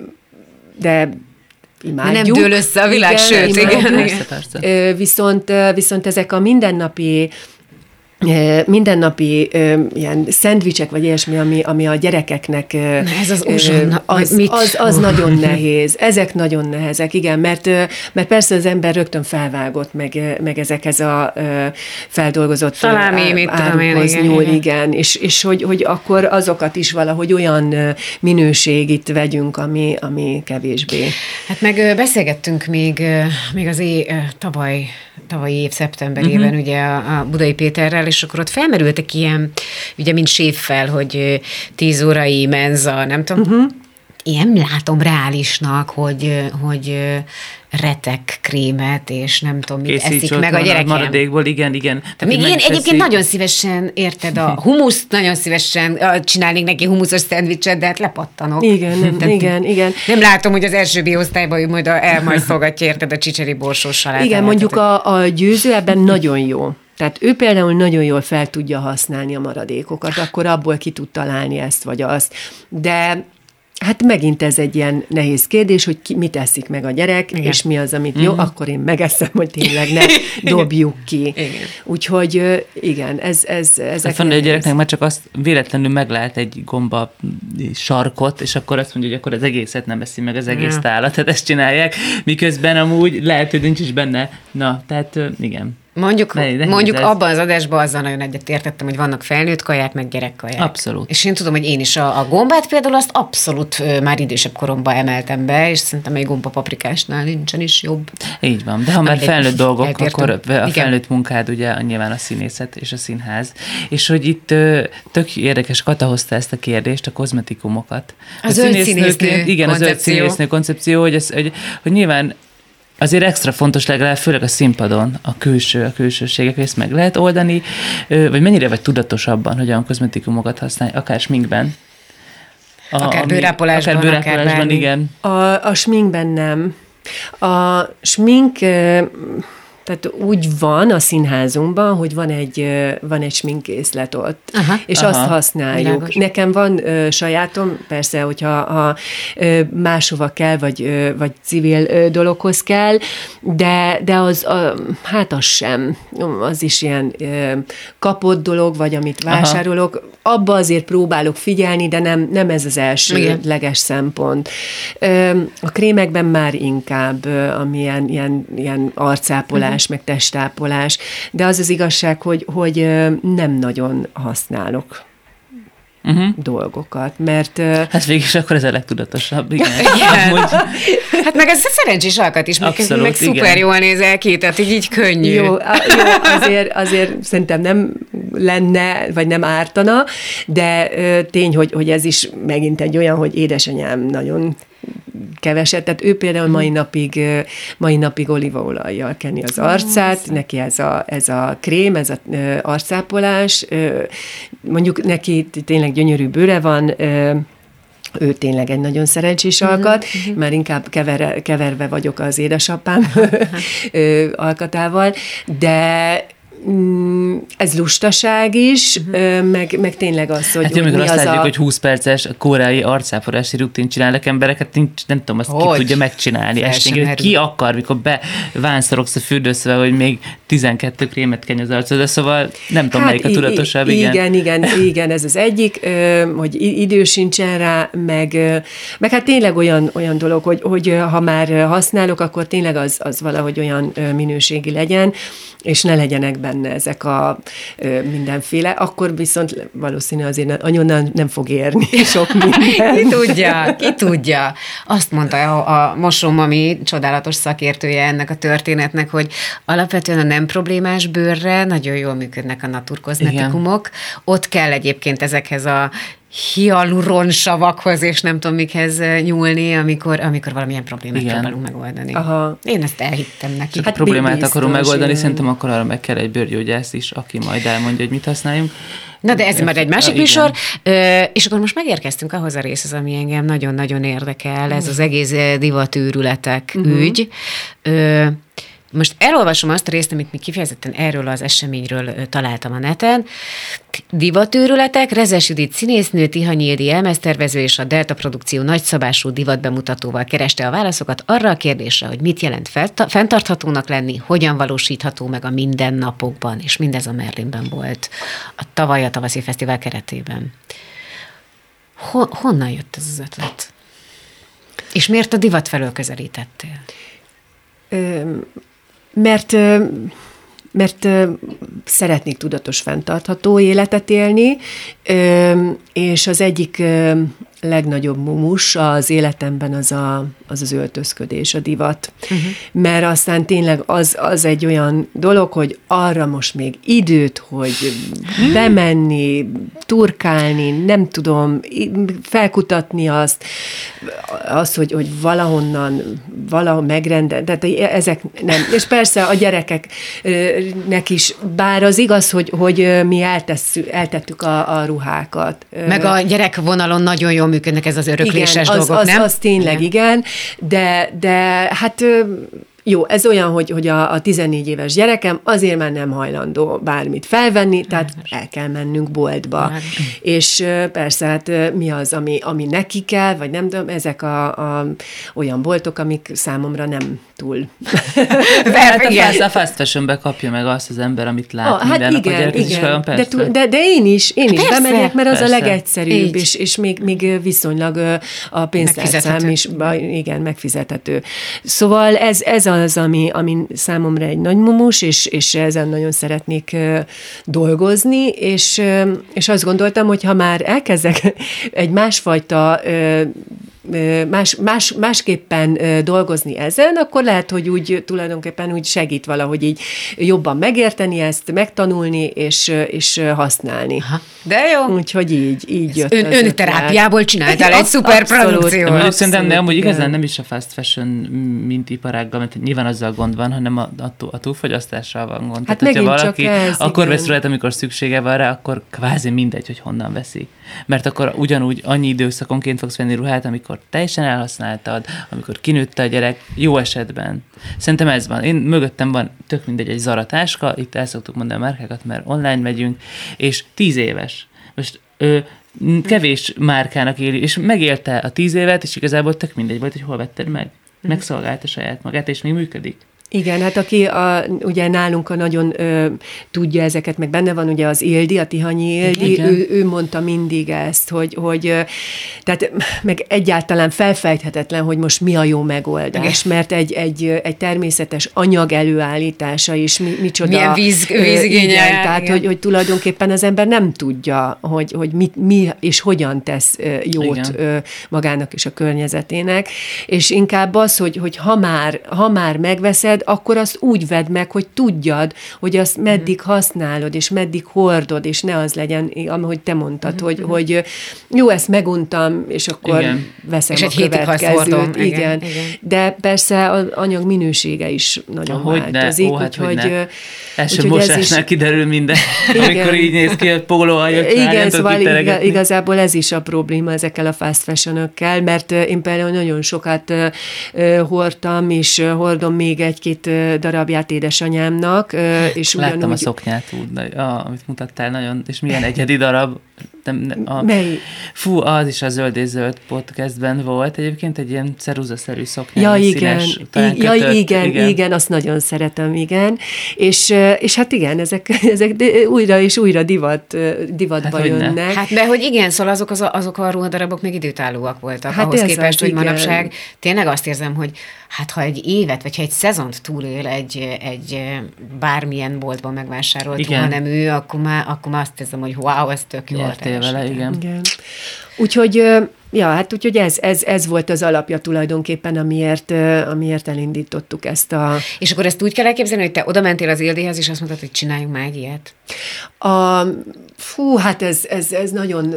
de imádjuk. Nem dől össze a világ, igen, sőt, igen. Persze, persze. Viszont, viszont ezek a mindennapi mindennapi ilyen szendvicsek, vagy ilyesmi, ami, ami a gyerekeknek ez az, uzsonna, az, az, az, az nagyon nehéz. Ezek nagyon nehezek, igen, mert, mert persze az ember rögtön felvágott, meg, meg ezekhez a feldolgozott Szalámi, árukhoz nyúl, igen, igen. És, és hogy, hogy akkor azokat is valahogy olyan minőségit vegyünk, ami, ami kevésbé. Hát meg beszélgettünk még, még az é, tavaly, tavalyi év szeptemberében, uh-huh. ugye a, a Budai Péterrel, és akkor ott felmerültek ilyen, ugye mint séffel, hogy tíz órai menza, nem tudom, uh-huh. én látom reálisnak, hogy, hogy retek krémet, és nem tudom, mit Készíts eszik meg a gyerekem. Maradékból, igen, igen. Tehát még én egyébként eszik. Nagyon szívesen, érted, a humuszt nagyon szívesen csinálnék neki humuszos szendvicset, de hát lepattanok. Igen, nem, Tehát igen, igen. Nem látom, hogy az első B-osztályban ő majd elmajszolgatja, érted, a csicseri borsós salátát. Igen, mondjuk a, a győző ebben nagyon jó. Tehát ő például nagyon jól fel tudja használni a maradékokat, akkor abból ki tud találni ezt vagy azt. De hát megint ez egy ilyen nehéz kérdés, hogy ki, mit eszik meg a gyerek, igen. és mi az, amit mm-hmm. jó, akkor én megeszem, hogy tényleg ne dobjuk ki. Igen. Úgyhogy igen, ez, ez ezek hát a gyereknek már csak azt véletlenül meglát egy gomba sarkot, és akkor azt mondja, hogy akkor az egészet nem eszi meg, az egész ja. tálat, tehát ezt csinálják, miközben amúgy lehet, hogy nincs is benne. Na, tehát igen. Mondjuk, ne, ne mondjuk abban az adásban azzal nagyon egyetértettem, hogy vannak felnőtt kaják, meg gyerekkaják. Abszolút. És én tudom, hogy én is a, a gombát például azt abszolút ö, már idősebb koromban emeltem be, és szerintem egy gomba paprikásnál nincsen is jobb. Így van, de ha már felnőtt dolgok, eltértünk. Akkor a felnőtt munkád ugye nyilván a színészet és a színház. És hogy itt ö, tök érdekes, Kata hozta ezt a kérdést, a kozmetikumokat. Az a zöld színésznő igen, az zöld színésznő koncepció, hogy, ez, hogy, hogy nyilván azért extra fontos legalább, főleg a színpadon a külső, a külsőségek, hogy ezt meg lehet oldani, vagy mennyire vagy tudatos abban, hogy olyan kozmetikumokat használj, akár sminkben. A, akár bőrápolásban, akár, bőrápolásban akár igen. A, a sminkben nem. A smink... Tehát úgy van a színházunkban, hogy van egy, van egy sminkkészlet ott, aha, és aha, azt használjuk. Világos. Nekem van ö, sajátom, persze, hogyha ha, ö, máshova kell, vagy, ö, vagy civil ö, dologhoz kell, de, de az, a, hát az sem. Az is ilyen ö, kapott dolog, vagy amit vásárolok. Aha. Abba azért próbálok figyelni, de nem, nem ez az elsőleges szempont. Ö, a krémekben már inkább, ö, ami ilyen, ilyen, ilyen arcápolás, uh-huh. meg testápolás, de az az igazság, hogy, hogy nem nagyon használok uh-huh. dolgokat, mert... Hát végülis akkor ez a legtudatosabb, igen. igen. Hát meg ez a szerencsés alkat is, Abszolút, meg szuper igen. jól nézel ki, tehát így, így könnyű. Jó, jó azért, azért szerintem nem lenne, vagy nem ártana, de tény, hogy, hogy ez is megint egy olyan, hogy édesanyám nagyon keveset, tehát ő például mai napig, mai napig olívaolajjal kenni az arcát, oh, neki ez a, ez a krém, ez az arcápolás, mondjuk neki tényleg gyönyörű bőre van, ő tényleg egy nagyon szerencsés alkat, uh-huh. már inkább kever, keverve vagyok az édesapám alkatával, de ez lustaság is, uh-huh. meg, meg tényleg az, hogy... Hát jó, amikor azt látjuk, a... hogy húsz perces koreai arcápolási rutin csinálnak embereket, nincs, nem tudom, azt hogy? Ki tudja megcsinálni esténként. Ki akar, mikor bevánszorogsz a fürdőszbe, hogy még tizenkettő krémet kenj az arcodra, szóval nem tudom, hát melyik a tudatosabb. Igen, igen, igen, igen, ez az egyik, hogy idő sincsen rá, meg, meg hát tényleg olyan, olyan dolog, hogy, hogy ha már használok, akkor tényleg az, az valahogy olyan minőségi legyen, és ne legyenek benne ezek a ö, mindenféle, akkor viszont valószínű azért anyonnan nem fog érni sok minden. Ki tudja, ki tudja. Azt mondta a, a mosómami csodálatos szakértője ennek a történetnek, hogy alapvetően a nem problémás bőrre nagyon jól működnek a naturkozmetikumok. Ott kell egyébként ezekhez a hialuronsavakhoz, és nem tudom mikhez nyúlni, amikor, amikor valamilyen problémát igen. próbálunk megoldani. Aha. Én ezt elhittem neki. Csak hát problémát akarom megoldani, szerintem akkor arra meg kell egy bőrgyógyász is, aki majd elmondja, hogy mit használjunk. Na, de ez már egy másik ja, műsor, és akkor most megérkeztünk ahhoz a részhez, ami engem nagyon-nagyon érdekel, ez az egész divatőrületek uh-huh. ügy. Most elolvasom azt a részt, amit mi kifejezetten erről az eseményről találtam a neten. Divatőrületek, Rezes Judit színésznő, Tihanyi Ildi elmeztervező és a Delta Produkció nagyszabású divatbemutatóval kereste a válaszokat arra a kérdésre, hogy mit jelent fenntarthatónak lenni, hogyan valósítható meg a mindennapokban, és mindez a Merlinben volt a tavaly a tavaszi fesztivál keretében. Ho- honnan jött ez az ötlet? És miért a divat felől közelítettél? Öm... Mert, mert szeretnék tudatos, fenntartható életet élni, és az egyik legnagyobb mumus az életemben az a, az, az öltözködés, a divat. Uh-huh. Mert aztán tényleg az, az egy olyan dolog, hogy arra most még időt, hogy bemenni, turkálni, nem tudom, felkutatni azt, azt, hogy, hogy valahonnan, valahol megrendelni, tehát ezek nem. És persze a gyerekeknek is, bár az igaz, hogy, hogy mi eltesszük, eltettük a, a ruhákat. Meg a gyerekvonalon nagyon jól működnek ez az örökléses igen, dolgok, az, nem? Az, az tényleg igen, igen de, de hát jó, ez olyan, hogy, hogy a, a tizennégy éves gyerekem azért már nem hajlandó bármit felvenni, tehát el kell mennünk boltba. És persze, hát mi az, ami, ami neki kell, vagy nem tudom, ezek a, a olyan boltok, amik számomra nem túl. Hát a, a fast fashionbe kapja meg azt az ember, amit lát. Ah, hát igen, igen. De, de, de én is, én is persze, bemegyek, mert persze. Az a legegyszerűbb, és, és még, még viszonylag a pénztárcám is igen, megfizethető. Szóval ez, ez az, ami, ami számomra egy nagy mumus, és, és ezen nagyon szeretnék dolgozni, és, és azt gondoltam, hogy ha már elkezdek egy másfajta Más, más, másképpen dolgozni ezen, akkor lehet, hogy úgy tulajdonképpen úgy segít valahogy így jobban megérteni ezt, megtanulni, és, és használni. Aha. De jó. Úgyhogy így, így jött ön, önterápiából csináltál egy szuper produkciót. Mondjuk szerintem nem, hogy igazán nem is a fast fashion mint iparággal, mert nyilván azzal gond van, hanem a, a, a túlfogyasztással van gond. Hát tehát, hogyha valaki ez, akkor vesz rajta, amikor szüksége van rá, akkor kvázi mindegy, hogy honnan veszi. Mert akkor ugyanúgy annyi időszakonként fogsz venni ruhát, amikor teljesen elhasználtad, amikor kinőtte a gyerek, jó esetben. Szerintem ez van. Én mögöttem van tök mindegy egy Zara táska, itt el szoktuk mondani a márkákat, mert online megyünk, és tíz éves. Most ő kevés márkának éli, és megélte a tíz évet, és igazából tök mindegy volt, hogy hol vetted meg. Megszolgálta saját magát, és még működik. Igen, hát aki a, ugye nálunk a nagyon ö, tudja ezeket, meg benne van ugye az Ildi, a Tihanyi Ildi, ő, ő mondta mindig ezt, hogy, hogy ö, tehát meg egyáltalán felfejthetetlen, hogy most mi a jó megoldás, igen. mert egy, egy, egy természetes anyag előállítása is mi, micsoda. Milyen víz, vízigénye. Igen, tehát, hogy, hogy tulajdonképpen az ember nem tudja, hogy, hogy mi, mi és hogyan tesz jót igen. magának és a környezetének, és inkább az, hogy, hogy ha már, ha már megveszed, akkor azt úgy vedd meg, hogy tudjad, hogy azt meddig használod, és meddig hordod, és ne az legyen, ahogy te mondtad, mm-hmm. hogy, hogy jó, ezt meguntam, és akkor igen. veszem és a következőt. Igen, igen. igen. De persze az anyag minősége is nagyon ahogy változik. Ó, hát úgyhogy, első mosásnál is kiderül minden, igen. amikor így néz ki a pólóhajok. Igen, szóval igaz, igazából ez is a probléma ezekkel a fast fashion-ökkel, mert én például nagyon sokat hordtam, és hordom még egy-két darabját édesanyámnak, és láttam ugyanúgy... a szoknyát, úgy, a, amit mutattál, nagyon, és milyen egyedi darab. Nem, nem, a, Mely? Fú, az is a Zöld és Zöld podcastben volt egyébként, egy ilyen ceruzaszerű szoknya. Ja, igen, színes, I- ja, kötött, igen, igen, igen, azt nagyon szeretem, igen. És, és hát igen, ezek, ezek újra és újra divat, divatba hát, jönnek. Hát de hogy igen, szóval azok, az, azok a ruhadarabok még időtállóak voltak, hát ahhoz képest, az, hogy manapság igen. tényleg azt érzem, hogy hát ha egy évet, vagy ha egy szezont túlél egy, egy bármilyen boltban megvásárolt ruhanemű, akkor már, akkor már azt érzem, hogy wow, ez tök jó. Vele, igen. igen. Úgyhogy, ja, hát úgyhogy ez, ez, ez volt az alapja tulajdonképpen, amiért, amiért elindítottuk ezt a... És akkor ezt úgy kell elképzelni, hogy te oda mentél az Ildihez, és azt mondtad, hogy csináljunk már egy ilyet? A, fú, hát ez, ez, ez nagyon...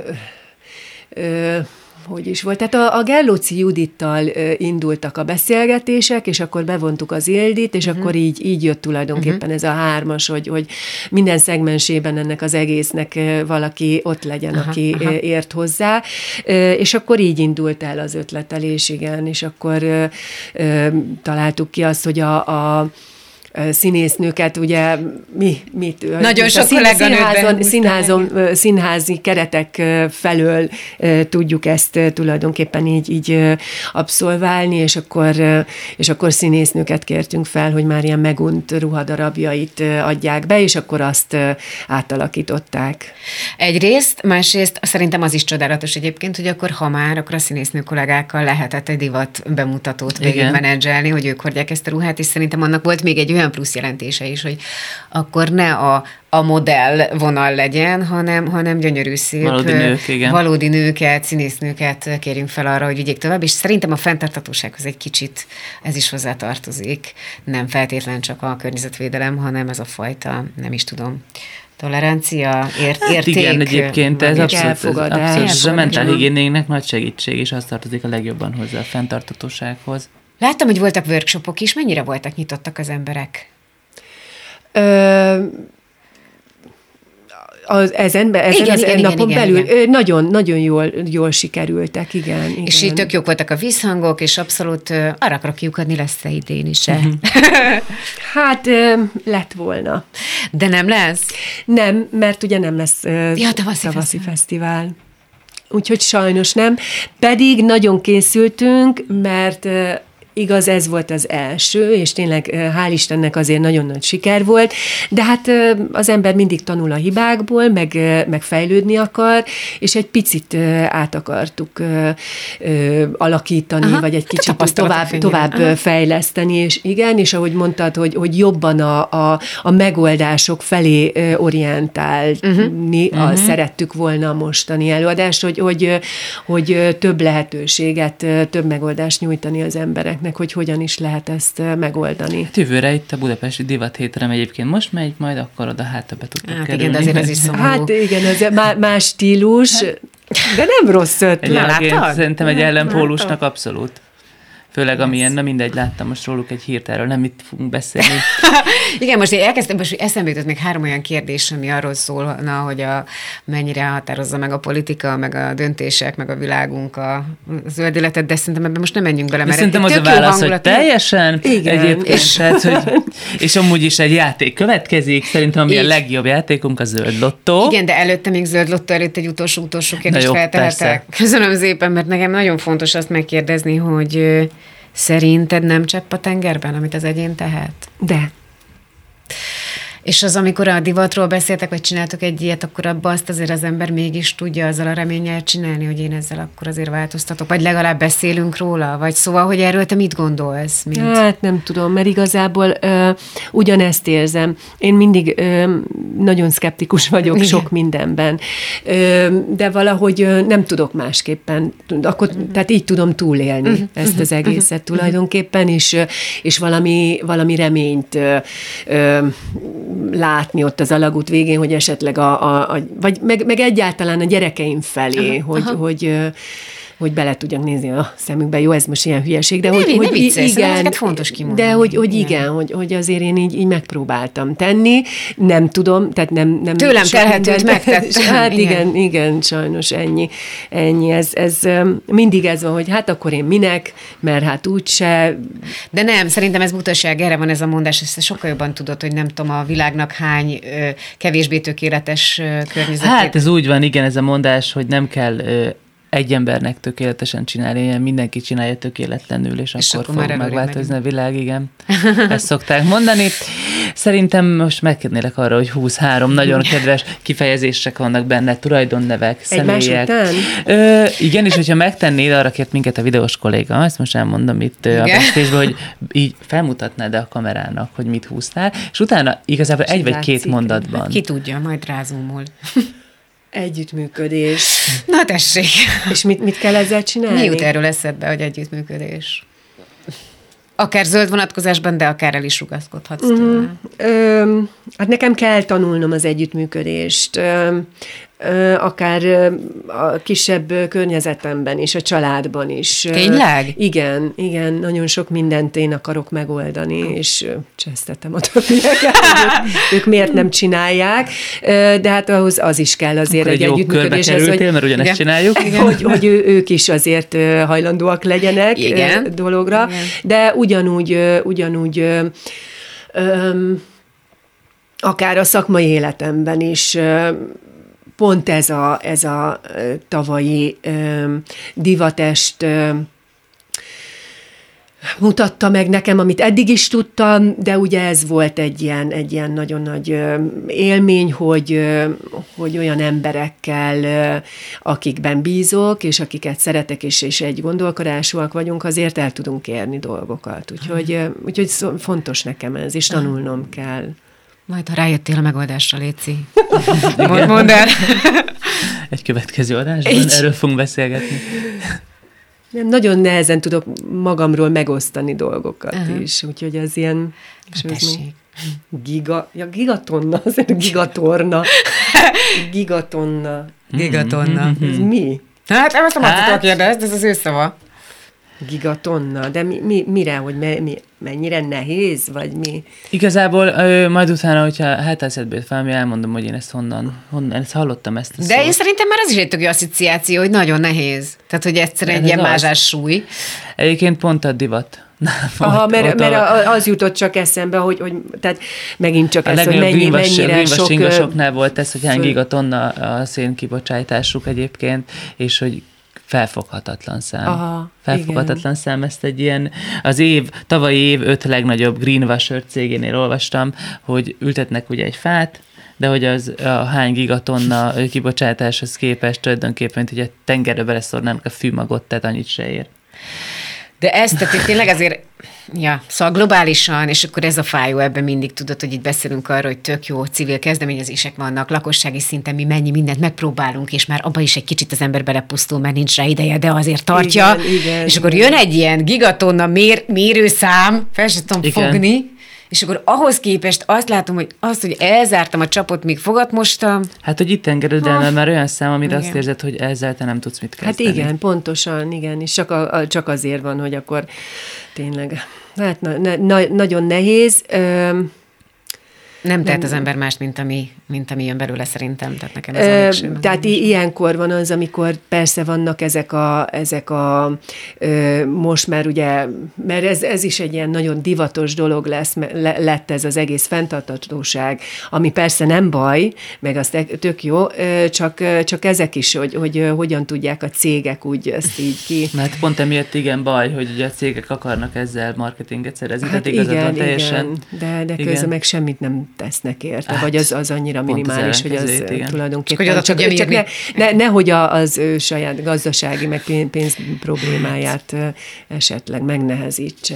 Ö, hogy is volt. Tehát a, a Gellóci Judittal uh, indultak a beszélgetések, és akkor bevontuk az Ildit, és uh-huh. akkor így, így jött tulajdonképpen uh-huh. ez a hármas, hogy, hogy minden szegmensében ennek az egésznek uh, valaki ott legyen, uh-huh. aki uh, ért hozzá, uh, és akkor így indult el az ötletelés, igen, és akkor uh, uh, találtuk ki azt, hogy a, a színésznőket, ugye mi, mit... Nagyon sok színházon, színházon, színházi keretek felől tudjuk ezt tulajdonképpen így, így abszolválni, és akkor, és akkor színésznőket kértünk fel, hogy már ilyen megunt ruhadarabjait adják be, és akkor azt átalakították. Egyrészt, másrészt szerintem az is csodálatos egyébként, hogy akkor ha már, akkor a színésznő kollégákkal lehetett egy divat bemutatót végigmenedzselni, hogy ők hordják ezt a ruhát, és szerintem annak volt még egy olyan plusz jelentése is, hogy akkor ne a, a modell vonal legyen, hanem, hanem gyönyörű szép valódi, nők, igen. valódi nőket, színésznőket kérjünk fel arra, hogy vigyék tovább, és szerintem a fenntarthatósághoz egy kicsit ez is hozzátartozik. Nem feltétlen csak a környezetvédelem, hanem ez a fajta, nem is tudom, tolerancia, ért, érték. Igen, egyébként ez abszolút, abszolút a mentálhigiénének nagy segítség, és az tartozik a legjobban hozzá a fenntarthatósághoz. Láttam, hogy voltak workshopok is. Mennyire voltak nyitottak az emberek? Ö, az, ezen, ezen igen, az igen, napon igen, belül igen. nagyon, nagyon jól, jól sikerültek, igen, igen. És így tök jók voltak a visszhangok, és abszolút arra akarok kiukadni, lesz-e idén is. Uh-huh. Hát lett volna. De nem lesz? Nem, mert ugye nem lesz ja, tavaszi, tavaszi fesztivál. Úgyhogy sajnos nem. Pedig nagyon készültünk, mert igaz, ez volt az első, és tényleg hál' Istennek azért nagyon nagy siker volt, de hát az ember mindig tanul a hibákból, meg, meg fejlődni akar, és egy picit át akartuk alakítani, aha, vagy egy kicsit tovább, tovább fejleszteni, és igen, és ahogy mondtad, hogy, hogy jobban a, a, a megoldások felé orientálni, uh-huh. a, szerettük volna a mostani előadást, hogy, hogy, hogy több lehetőséget, több megoldást nyújtani az emberek, hogy hogyan is lehet ezt megoldani. Hát jövőre itt a budapesti divat hétre egyébként most megy, majd akkor oda hát be tudnak hát kerülni. Igen, de azért ez is szomorú. Hát igen, ez más stílus, de nem rossz ötlet. Szerintem egy ellenpólusnak abszolút. Főleg amilyen, na mindegy, láttam most róluk egy hírt erről, nem itt fogunk beszélni. Igen, most én elkezdtem, most eszembe jutott még három olyan kérdés, ami arról szólna, hogy a, mennyire határozza meg a politika, meg a döntések, meg a világunk a zöld életet, de szerintem ebben most nem menjünk bele, mert szerintem az a válasz, hogy teljesen igen. Egyébként, és, tehát, hogy, és amúgy is egy játék következik, szerintem ami a legjobb játékunk a zöld lottó. Igen, de előtte még zöld lottó, előtt egy utolsó, utolsó kérdést feltehetek. Köszönöm szépen, mert nekem nagyon fontos azt megkérdezni, hogy Szerinted nem csepp a tengerben, amit az egyén tehet? De. És az, amikor a divatról beszéltek, vagy csináltok egy ilyet, akkor abban azt azért az ember mégis tudja azzal a reménnyel csinálni, hogy én ezzel akkor azért változtatok, vagy legalább beszélünk róla, vagy szóval, hogy erről te mit gondolsz? Mint... Hát nem tudom, mert igazából ö, ugyanezt érzem. Én mindig ö, nagyon szkeptikus vagyok Igen. sok mindenben, ö, de valahogy ö, nem tudok másképpen, akkor, uh-huh. tehát így tudom túlélni uh-huh. ezt az egészet uh-huh. tulajdonképpen, és, és valami, valami reményt ö, ö, látni ott az alagút végén, hogy esetleg a, a, a vagy meg, meg egyáltalán a gyerekeim felé, aha, hogy, aha. hogy hogy bele tudjak nézni a szemükbe. Jó, ez most ilyen hülyeség, de ne, hogy, ne hogy viccelj, igen, ezeket fontos kimondani. De hogy, hogy igen, igen hogy, hogy azért én így, így megpróbáltam tenni, nem tudom, tehát nem... nem Tőlem telhetőt megtettem. Hát igen, igen, igen, sajnos ennyi. ennyi. Ez, ez mindig ez van, hogy hát akkor én minek, mert hát úgyse... De nem, szerintem ez butaság, erre van ez a mondás, ezt sokkal jobban tudod, hogy nem tudom, a világnak hány ö, kevésbé tökéletes környezetét. Hát ez úgy van, igen, ez a mondás, hogy nem kell... Ö, egy embernek tökéletesen csinálni, ilyen mindenki csinálja tökéletlenül, és, és akkor, akkor fog megváltozni a világ, igen. Ezt szokták mondani. Szerintem most megkérnélek arra, hogy huszonhárom nagyon kedves kifejezések vannak benne, tulajdonnevek, személyek. Ö, igen, és hogyha megtennéd, arra kért minket a videós kolléga, ezt most elmondom itt igen. a beszélésben, hogy így felmutatnád a kamerának, hogy mit húztál, és utána igazából egy vagy két mondatban. Hát ki tudja, majd rázumol. Együttműködés. Na tessék. És mit, mit kell ezzel csinálni? Mi jut erről eszedbe, hogy együttműködés? Akár zöld vonatkozásban, de akár el is rugaszkodhatsz tőle. Mm, ö, hát nekem kell tanulnom az együttműködést. Ö, ö, akár a kisebb környezetemben is, a családban is. Tényleg? Igen, igen, nagyon sok mindent én akarok megoldani, és csesztetem a többieket, ők, ők miért nem csinálják, de hát ahhoz az is kell azért akkor egy, egy együttműködés. Körbe kerültél, hogy, mert ugyanezt igen. csináljuk. Igen. Hogy, hogy ő, ők is azért hajlandóak legyenek igen. dologra, igen. de ugyanúgy, ugyanúgy ö, ö, akár a szakmai életemben is pont ez a, ez a tavalyi ö, divatest ö, mutatta meg nekem, amit eddig is tudtam, de ugye ez volt egy ilyen, egy ilyen nagyon nagy élmény, hogy, hogy olyan emberekkel, akikben bízok, és akiket szeretek, és, és egy gondolkodásúak vagyunk, azért el tudunk érni dolgokat. Úgyhogy, úgyhogy fontos nekem ez, és tanulnom kell. Majd, ha rájöttél a megoldásra, Léci. Mondd mond el. Egy következő adásban Egy. erről fogunk beszélgetni. Nem, nagyon nehezen tudok magamról megosztani dolgokat uh-huh. is, úgyhogy az ilyen... Tessék. Giga, ja, gigatonna, azért gigatorna. Gigatonna. Gigatonna. Ez mi? Hát, nem azt a Macitól kérdezt, ez az ő szava. Gigatonna, de mi, mi, mire, hogy me, mi, mennyire nehéz, vagy mi? Igazából ö, majd utána, hogyha hát eszedbe jött valami, elmondom, hogy én ezt honnan, honnan ezt hallottam ezt a De szót. én szerintem már az is egy tök jó asszociáció, hogy nagyon nehéz. Tehát, hogy egyszerűen egy ilyen mázsás súly. Egyébként pont a divat. Aha, mert, mert az jutott csak eszembe, hogy, hogy tehát megint csak ez, hogy mennyi, mennyire sok... A legnagyobb volt ez, hogy hány gigatonna a szénkibocsátásuk egyébként, és hogy felfoghatatlan szám. Aha, felfoghatatlan igen. szám, ezt egy ilyen, az év, tavalyi év öt legnagyobb greenwasher cégénél olvastam, hogy ültetnek ugye egy fát, de hogy az a hány gigatonna kibocsátáshoz képest tulajdonképpen, hogy a tengerbe beleszórnának a fűmagot, tehát annyit se ér. De ezt, tehát tényleg azért, ja, szóval globálisan, és akkor ez a fájó, ebben mindig tudod, hogy itt beszélünk arról, hogy tök jó civil kezdeményezések vannak, lakossági szinten mi mennyi mindent megpróbálunk, és már abba is egy kicsit az ember belepusztul, mert nincs rá ideje, de azért tartja. Igen, igen, és akkor jön egy ilyen gigatonna mér, mérőszám, fel sem tudom igen. fogni, és akkor ahhoz képest azt látom, hogy azt, hogy elzártam a csapot, míg fogat mostam. Hát, hogy itt engeded el, mert már olyan szám, amire igen. azt érzed, hogy ezzel te nem tudsz mit kezdeni. Hát igen, pontosan, igen, és csak, a, a, csak azért van, hogy akkor tényleg, hát na, na, nagyon nehéz. Ö, Nem tehet az ember mást, mint ami, mint ami jön belőle szerintem. Tehát nekem ez a végső. Tehát i- ilyenkor van az, amikor persze vannak ezek a, ezek a ö, most már ugye, mert ez, ez is egy ilyen nagyon divatos dolog lesz, le, lett ez az egész fenntarthatóság, ami persze nem baj, meg az tök jó, csak, csak ezek is, hogy, hogy hogyan tudják a cégek úgy ezt így ki. Mert pont emiatt igen baj, hogy ugye a cégek akarnak ezzel marketinget szerezni, hát tehát igazad van teljesen. Igen, de, de közben meg semmit nem tesznek érte, hát, vagy az, az annyira minimális, hogy az igen. tulajdonképpen csak, csak, csak ne, ne, nehogy az ő saját gazdasági, meg pénz problémáját esetleg megnehezítse.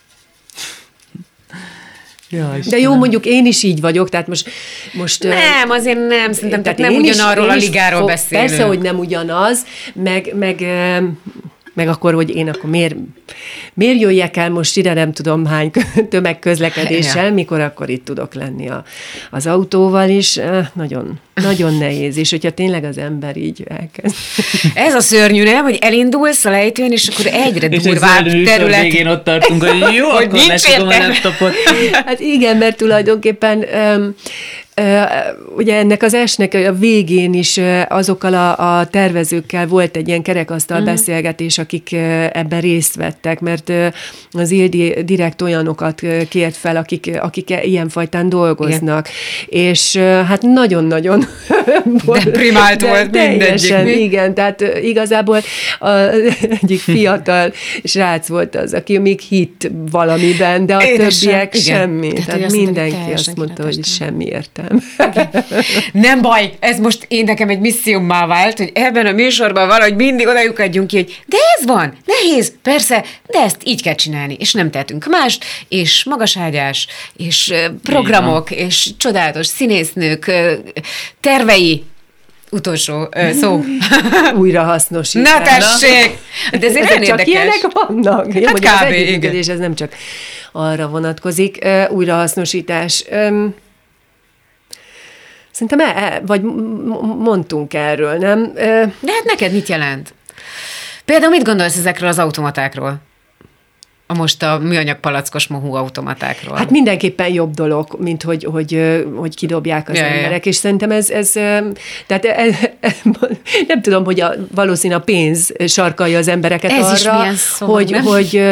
Ja, de jó, mondjuk én is így vagyok, tehát most... most nem, azért nem, szerintem, tehát nem ugyanarról is, a ligáról beszélünk. Persze, hogy nem ugyanaz, meg... meg meg akkor, hogy én akkor miért, miért jöjjek el most ide, nem tudom hány tömegközlekedéssel, ja. mikor akkor itt tudok lenni a, az autóval is. Nagyon, nagyon nehéz, és hogyha tényleg az ember így elkezd. Ez a szörnyű, nem? Hogy elindulsz a lejtőn, és akkor egyre durvább terület. És végén ott tartunk, hogy jó, hogy akkor lesugom a laptopot. Hát igen, mert tulajdonképpen... Um, Uh, ugye ennek az esnek a végén is azokkal a, a tervezőkkel volt egy ilyen kerekasztal uh-huh. beszélgetés, akik ebben részt vettek, mert az Ildi direkt olyanokat kért fel, akik, akik ilyenfajtán dolgoznak. Igen. És hát nagyon-nagyon deprimált de, volt mindegyik. Igen, tehát igazából az egyik fiatal srác volt az, aki még hitt valamiben, de a Édesen, többiek igen. semmi. Tehát, tehát mindenki azt mondta, hogy semmi értelme. Okay. Nem baj, ez most én nekem egy missziummá vált, hogy ebben a műsorban valahogy mindig odajukadjunk ki, hogy de ez van, nehéz, persze, de ezt így kell csinálni, és nem tehetünk mást, és magaságyás, és programok, és csodálatos színésznők tervei, utolsó uh, szó. Újrahasznosítás. Na tessék! De ez ezek csak ilyenek vannak. Hát kb. Az együttműködés, ez nem csak arra vonatkozik. Uh, újrahasznosítás. Um, Szerintem el, vagy mondtunk erről, nem? De hát neked mit jelent? Például mit gondolsz ezekről az automatákról? A most a műanyag palackos mohú automatákról. Hát mindenképpen jobb dolog, mint hogy, hogy, hogy kidobják az ja, emberek, ja. és szerintem ez, ez tehát ez, nem tudom, hogy a, valószínűleg a pénz sarkalja az embereket ez arra, szó, hogy, hogy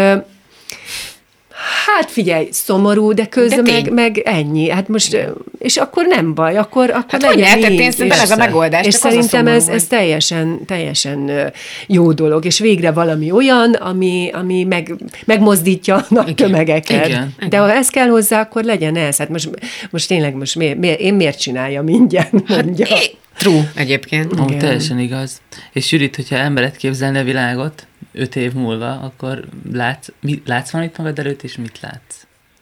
hát figyelj, szomorú, de közben de meg, meg ennyi. Hát most, és akkor nem baj, akkor, akkor hát legyen így. Hát én szerintem ez a megoldás. És szerintem ez, ez teljesen, teljesen jó dolog, és végre valami olyan, ami, ami meg, megmozdítja a nagy tömegeket. Igen. De ha ez kell hozzá, akkor legyen ez. Hát most, most tényleg most miért, miért, én miért csináljam mindjárt, mondja. Hát, true egyébként. Ó, teljesen igaz. És Judit, hogyha emberet képzelne a világot, öt év múlva, akkor látsz, mi, látsz valamit magad előtt, és mit látsz?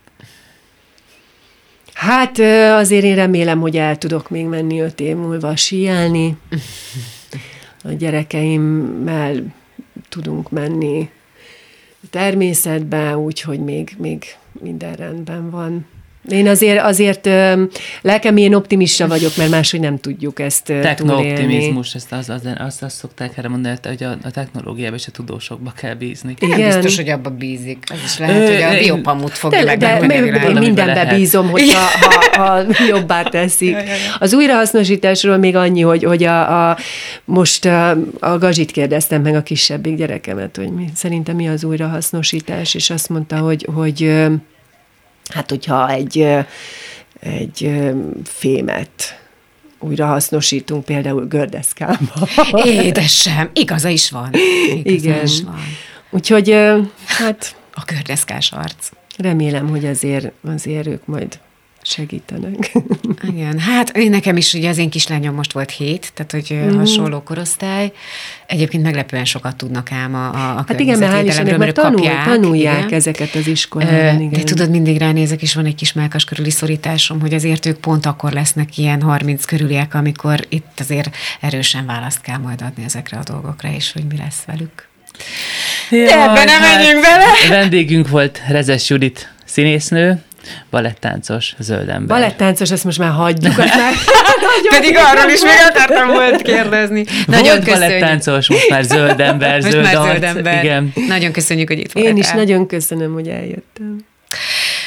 Hát azért én remélem, hogy el tudok még menni öt év múlva síelni. A gyerekeimmel tudunk menni természetbe, úgyhogy még, még minden rendben van. Én azért, azért lelkem ilyen optimista vagyok, mert máshogy nem tudjuk ezt túlélni. Techno-optimizmus, ezt azt az, az, az szokták erre mondani, hogy a, a technológiában és a tudósokba kell bízni. Nem igen. biztos, hogy abba bízik. Ez is lehet, Ö, hogy a biopamut fogja meg. De, de én mindenbe bízom, hogyha ha, ha jobbá teszik. Az újrahasznosításról még annyi, hogy, hogy a, a, most a, a Gazsit kérdeztem meg, a kisebbik gyerekemet, hogy mi, szerintem mi az újrahasznosítás, és azt mondta, hogy, hogy hát, hogyha egy, egy fémet újra hasznosítunk, például gördeszkába. Édesem, igaza is van. Igaza Igen. is van. Úgyhogy, hát... A gördeszkás arc. Remélem, hogy azért, azért ők majd segítenek. Igen, hát én nekem is, ugye az én kislányom most volt hét, tehát hogy mm. hasonló korosztály. Egyébként meglepően sokat tudnak ám a, a hát igen, mert hál' Istennek, mert tanul, kapják, tanulják igen. ezeket az iskolában. Igen. De tudod, mindig ránézek, és van egy kis mellkas körüli szorításom, hogy azért ők pont akkor lesznek ilyen harminc körüliek, amikor itt azért erősen választ kell majd adni ezekre a dolgokra, és hogy mi lesz velük. Jaj, de ebben nem hát menjünk bele! Vendégünk volt Rezes Judit színésznő, balettáncos, zöld ember. Balettáncos, ezt most már hagyjuk. Már Pedig arról is még akartam volt kérdezni. Nagyon volt balettáncos, most már zöld ember, most zöld már arc. zöld ember. Igen. Nagyon köszönjük, hogy itt voltál. Én is nagyon köszönöm, hogy eljöttem.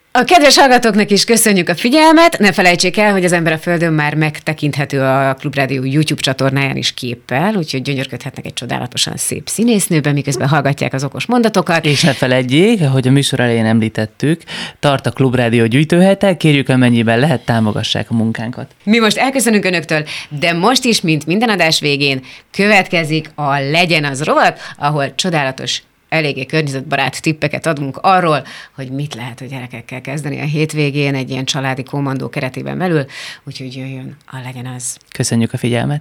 A kedves hallgatóknak is köszönjük a figyelmet. Ne felejtsék el, hogy az Ember a Földön már megtekinthető a Klubrádió YouTube csatornáján is képpel, úgyhogy gyönyörködhetnek egy csodálatosan szép színésznőben, miközben hallgatják az okos mondatokat. És ne feledjék, hogy a műsor elején említettük, tart a Klubrádió gyűjtőhete, kérjük, amennyiben lehet, támogassák a munkánkat. Mi most elköszönünk Önöktől, de most is, mint minden adás végén, következik a Legyen az rovat, ahol csodálatos, eléggé környezetbarát tippeket adunk arról, hogy mit lehet a gyerekekkel kezdeni a hétvégén egy ilyen családi kommandó keretében belül, úgyhogy jöjjön a Legyen az. Köszönjük a figyelmet!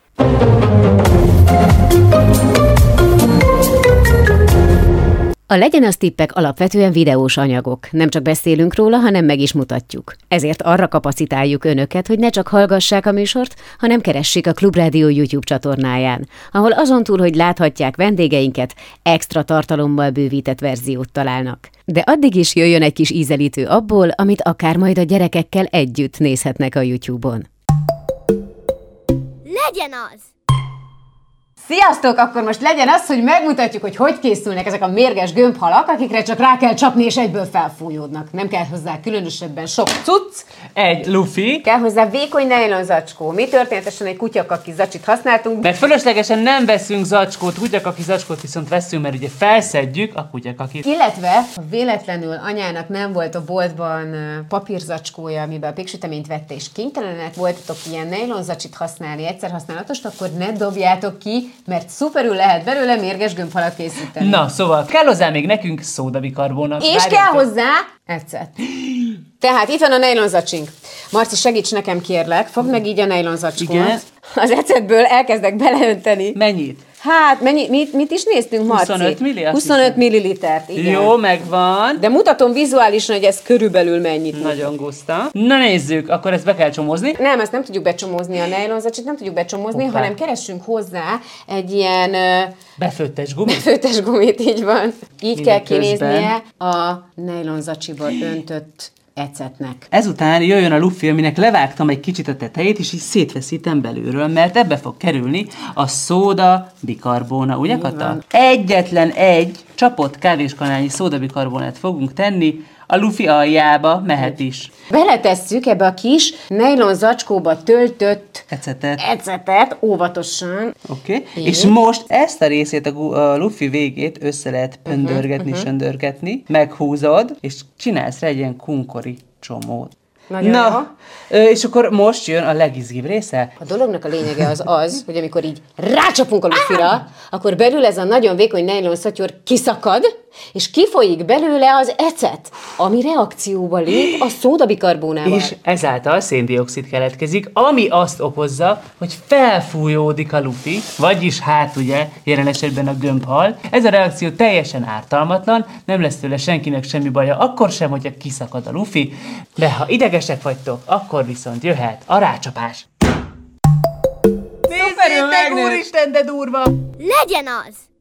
A Legyen az tippek alapvetően videós anyagok. Nem csak beszélünk róla, hanem meg is mutatjuk. Ezért arra kapacitáljuk önöket, hogy ne csak hallgassák a műsort, hanem keressék a Klubrádió YouTube csatornáján, ahol azon túl, hogy láthatják vendégeinket, extra tartalommal bővített verziót találnak. De addig is jöjjön egy kis ízelítő abból, amit akár majd a gyerekekkel együtt nézhetnek a YouTube-on. Legyen az! Sziasztok! Akkor most legyen az, hogy megmutatjuk, hogy hogy készülnek ezek a mérges gömbhalak, akikre csak rá kell csapni, és egyből felfújódnak. Nem kell hozzá különösebben sok cucc. Egy lufi. Kell hozzá vékony nejlon zacskó. Mi történetesen egy kutyakaki zacsit használtunk. Mert fölöslegesen nem veszünk zacskót, kutyakaki zacskót viszont veszünk, mert ugye felszedjük a kutyakakit. Illetve, ha véletlenül anyának nem volt a boltban papírzacskója, amiben a péksüteményt vette, és kénytelenek voltatok ilyen nejlon zacsit használni, egyszer használatost, akkor ne dobjátok ki, mert szuperül lehet belőle mérges gömbhalat készíteni. Na, szóval kell hozzá még nekünk szódabikarbónat. És Várjunk kell hozzá ecet. Tehát itt van a nejlon zacsink. Marci, segíts nekem kérlek, fogd meg így a nejlon zacskót. Igen. Az ecetből elkezdek beleönteni. Mennyit? Hát, mennyi, mit, mit is néztünk, Marci? huszonöt milli? huszonöt millilitert, igen. Jó, megvan. De mutatom vizuálisan, hogy ez körülbelül mennyit. Nagyon guszta. Na nézzük, akkor ezt be kell csomozni. Nem, ezt nem tudjuk becsomózni, a nejlonzacsit nem tudjuk becsomózni, Hoppá. hanem keressünk hozzá egy ilyen... Uh, befőttes gumit? Befőttes gumit, így van. Így Minden kell közben. kinéznie a nejlonzacsiba öntött ecetnek. Ezután jöjjön a lufi, aminek levágtam egy kicsit a tetejét, és így szétveszítem belülről, mert ebbe fog kerülni a szóda bikarbóna, ugye Kata? Egyetlen egy csapott kávéskanálnyi szóda bikarbónát fogunk tenni, a lufi aljába mehet is. Beletesszük ebbe a kis nejlon zacskóba töltött ecetet, ecetet óvatosan. Oké, okay. És most ezt a részét, a, a lufi végét össze lehet pöndörgetni, uh-huh, söndörgetni, meghúzod, és csinálsz rá egy ilyen kunkori csomót. Nagyon Na, jó. És akkor most jön a legizgibb része. A dolognak a lényege az az, hogy amikor így rácsapunk a lufira, akkor belül ez a nagyon vékony nejlon szatyor kiszakad, és kifolyik belőle az ecet, ami reakcióba lép a szódabikarbónával. És ezáltal széndioxid keletkezik, ami azt okozza, hogy felfújódik a lufi, vagyis hát ugye, jelen esetben a gömbhal. Ez a reakció teljesen ártalmatlan, nem lesz tőle senkinek semmi baja, akkor sem, hogyha kiszakad a lufi, de ha idegesek vagytok, akkor viszont jöhet a rácsapás. Nézzétek, úristen, de durva! Legyen az!